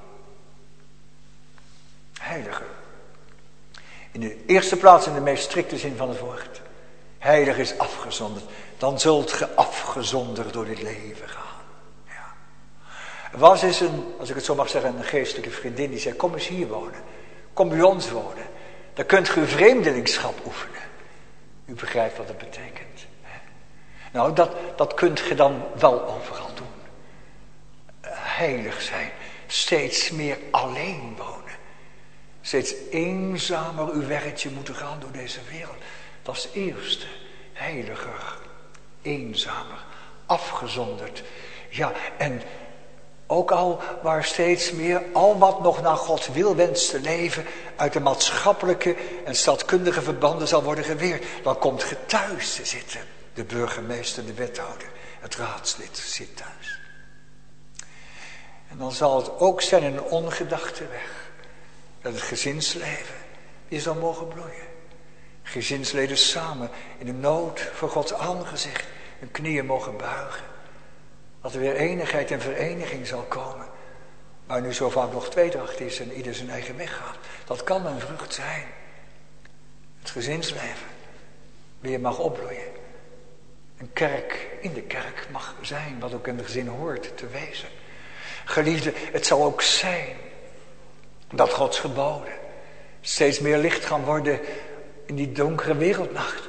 Heiliger. In de eerste plaats in de meest strikte zin van het woord. Heilig is afgezonderd. Dan zult ge afgezonderd door dit leven gaan. Ja. Er was eens een, als ik het zo mag zeggen, een geestelijke vriendin die zei, kom eens hier wonen. Kom bij ons wonen. Dan kunt ge uw vreemdelingschap oefenen. U begrijpt wat dat betekent. Hè? Nou, dat kunt ge dan wel overal doen. Heilig zijn. Steeds meer alleen wonen. Steeds eenzamer uw werkje moeten gaan door deze wereld. Dat is het eerste. Heiliger. Eenzamer. Afgezonderd. Ja, en ook al waar steeds meer al wat nog naar Gods wil wenst te leven uit de maatschappelijke en staatkundige verbanden zal worden geweerd. Dan komt ge thuis te zitten. De burgemeester, de wethouder, het raadslid zit thuis. En dan zal het ook zijn een ongedachte weg. Dat het gezinsleven weer zal mogen bloeien. Gezinsleden samen in de nood voor Gods aangezicht hun knieën mogen buigen. Dat er weer eenigheid en vereniging zal komen. Waar nu zo vaak nog tweedracht is en ieder zijn eigen weg gaat. Dat kan een vrucht zijn. Het gezinsleven weer mag opbloeien. Een kerk in de kerk mag zijn wat ook in het gezin hoort te wezen. Geliefde, het zal ook zijn dat Gods geboden steeds meer licht gaan worden in die donkere wereldnacht.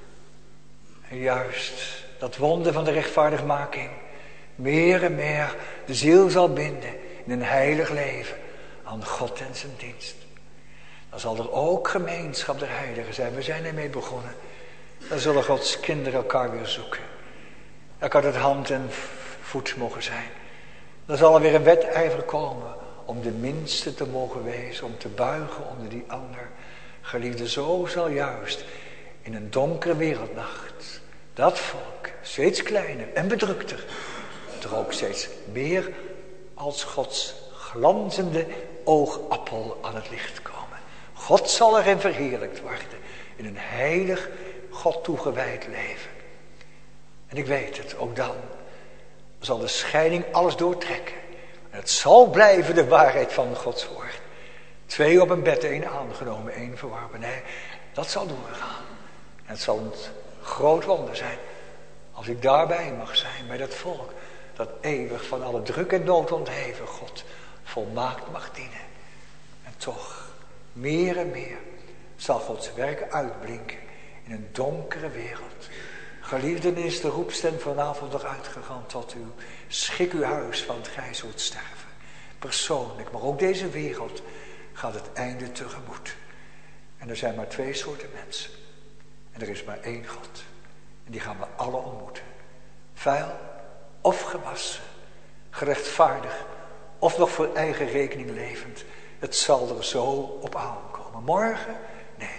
En juist dat wonder van de rechtvaardigmaking meer en meer de ziel zal binden in een heilig leven aan God en zijn dienst. Dan zal er ook gemeenschap der heiligen zijn. We zijn ermee begonnen. Dan zullen Gods kinderen elkaar weer zoeken. Elkaar het hand en voet mogen zijn. Dan zal er weer een wedijver komen om de minste te mogen wezen, om te buigen onder die ander. Geliefde, zo zal juist in een donkere wereldnacht dat volk steeds kleiner en bedrukter, toch ook steeds meer als Gods glanzende oogappel aan het licht komen. God zal erin verheerlijkt worden in een heilig, God toegewijd leven. En ik weet het, ook dan zal de scheiding alles doortrekken. En het zal blijven de waarheid van Gods woord. 2 op een bed, 1 aangenomen, 1 verworpen. Nee, dat zal doorgaan. En het zal een groot wonder zijn als ik daarbij mag zijn, bij dat volk dat eeuwig van alle druk en nood ontheven God volmaakt mag dienen. En toch, meer en meer zal Gods werk uitblinken in een donkere wereld. Geliefden, is de roepstem vanavond nog uitgegaan tot u. Schik uw huis, want gij zult sterven. Persoonlijk, maar ook deze wereld gaat het einde tegemoet. En er zijn maar 2 soorten mensen. En er is maar 1 God. En die gaan we alle ontmoeten. Vuil of gewassen. Gerechtvaardig of nog voor eigen rekening levend. Het zal er zo op aankomen. Morgen? Nee.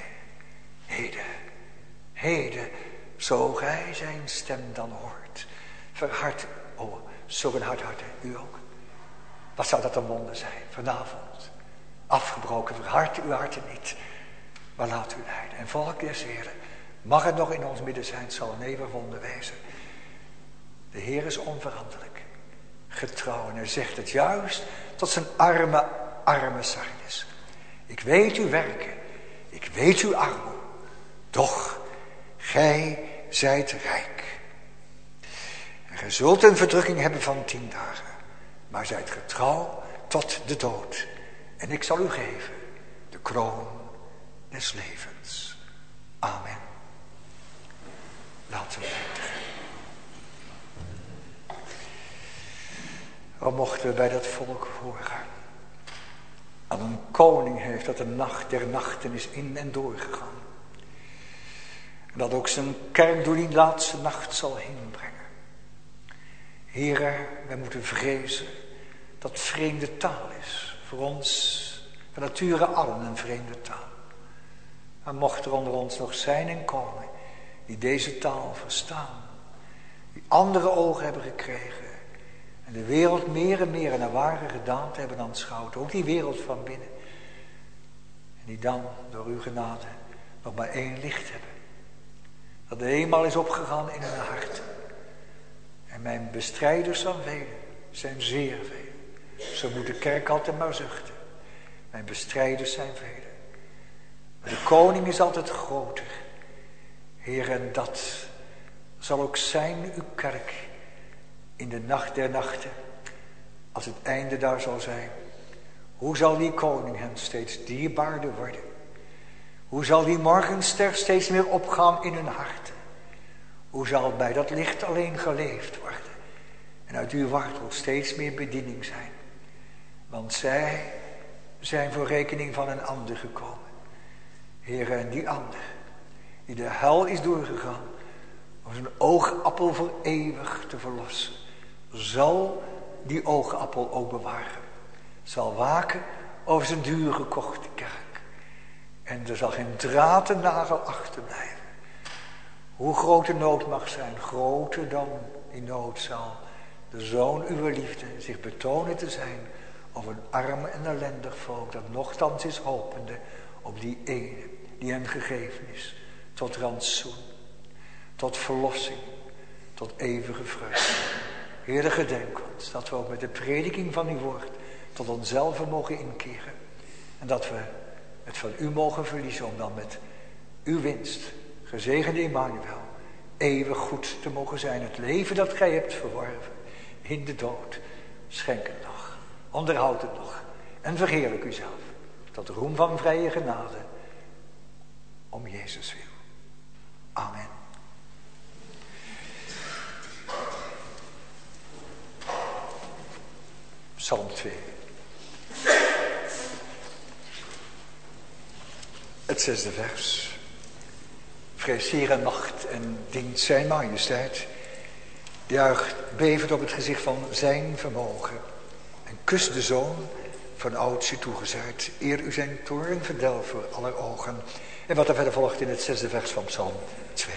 Heden. Zo gij zijn stem dan hoort. Verhard, zo'n hard harten, u ook. Wat zou dat een wonder zijn vanavond? Afgebroken, verhard uw harten niet. Maar laat u leiden. En volk des Heren, mag het nog in ons midden zijn, het zal een eeuwig wonder wezen. De Heer is onveranderlijk. Getrouw en hij zegt het juist tot zijn arme Sardis. Ik weet uw werken, ik weet uw armoede. Doch gij zijt rijk. En gij zult een verdrukking hebben van 10 dagen. Maar zijt getrouw tot de dood. En ik zal u geven de kroon des levens. Amen. laten eindigen. Al mochten we bij dat volk horen. Dat een koning heeft dat de nacht der nachten is in en doorgegaan. En dat ook zijn kerk door die laatste nacht zal heen brengen. Here, wij moeten vrezen dat vreemde taal is. Voor ons, van nature allen een vreemde taal. Maar mocht er onder ons nog zijn en komen die deze taal verstaan. Die andere ogen hebben gekregen. En de wereld meer en meer in haar ware gedaante hebben aanschouwd. Ook die wereld van binnen. En die dan door uw genade nog maar één licht hebben. Dat de eenmaal is opgegaan in hun hart. En mijn bestrijders van velen zijn zeer veel. Zo moet de kerk altijd maar zuchten. Mijn bestrijders zijn velen. Maar de koning is altijd groter. Heer, en dat zal ook zijn uw kerk. In de nacht der nachten. Als het einde daar zal zijn. Hoe zal die koning hen steeds dierbaarder worden? Hoe zal die morgenster steeds meer opgaan in hun harten? Hoe zal bij dat licht alleen geleefd worden? En uit uw wortel steeds meer bediening zijn. Want zij zijn voor rekening van een ander gekomen. Heer, en die ander, die de hel is doorgegaan, om zijn oogappel voor eeuwig te verlossen, zal die oogappel ook bewaren. Zal waken over zijn duur gekochte kerk. En er zal geen draad en nagel achterblijven. Hoe groot de nood mag zijn, groter dan die nood zal de zoon uw liefde zich betonen te zijn over een arm en ellendig volk dat nochtans is hopende op die ene die hem gegeven is tot rantsoen, tot verlossing, tot eeuwige vreugde. Heer, gedenk ons dat we ook met de prediking van uw woord tot onszelf mogen inkeren en dat we het van u mogen verliezen om dan met uw winst, gezegende Emmanuel, eeuwig goed te mogen zijn. Het leven dat gij hebt verworven in de dood, schenk het nog, onderhoud het nog en verheerlijk uzelf tot roem van vrije genade om Jezus wil. Amen. Psalm 2. Het 6e vers. Vrees Heer en macht en dient zijn majesteit. Juicht bevend op het gezicht van zijn vermogen. En kust de zoon van ouds u toegezuid. Eer u zijn toorn verdelft voor aller ogen. En wat er verder volgt in het 6e vers van Psalm 2.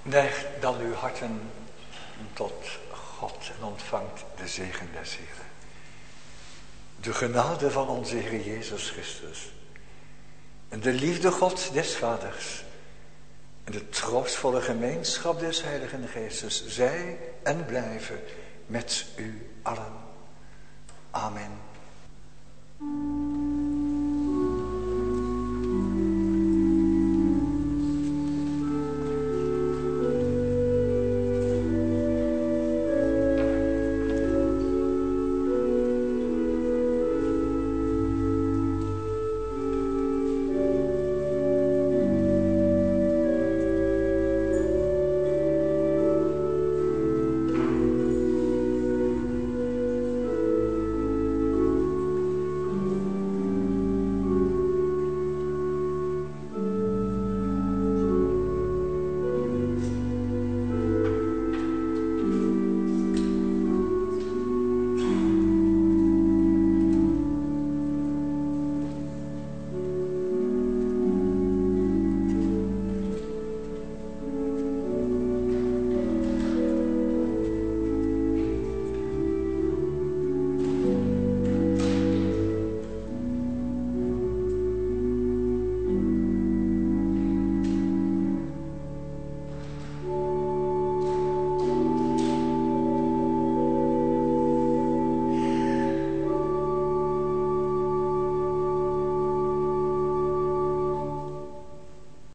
Neigt dan uw harten tot God en ontvangt de zegen des Heeren. De genade van onze Heer Jezus Christus en de liefde God des Vaders en de troostvolle gemeenschap des Heiligen Geestes zij en blijven met u allen. Amen.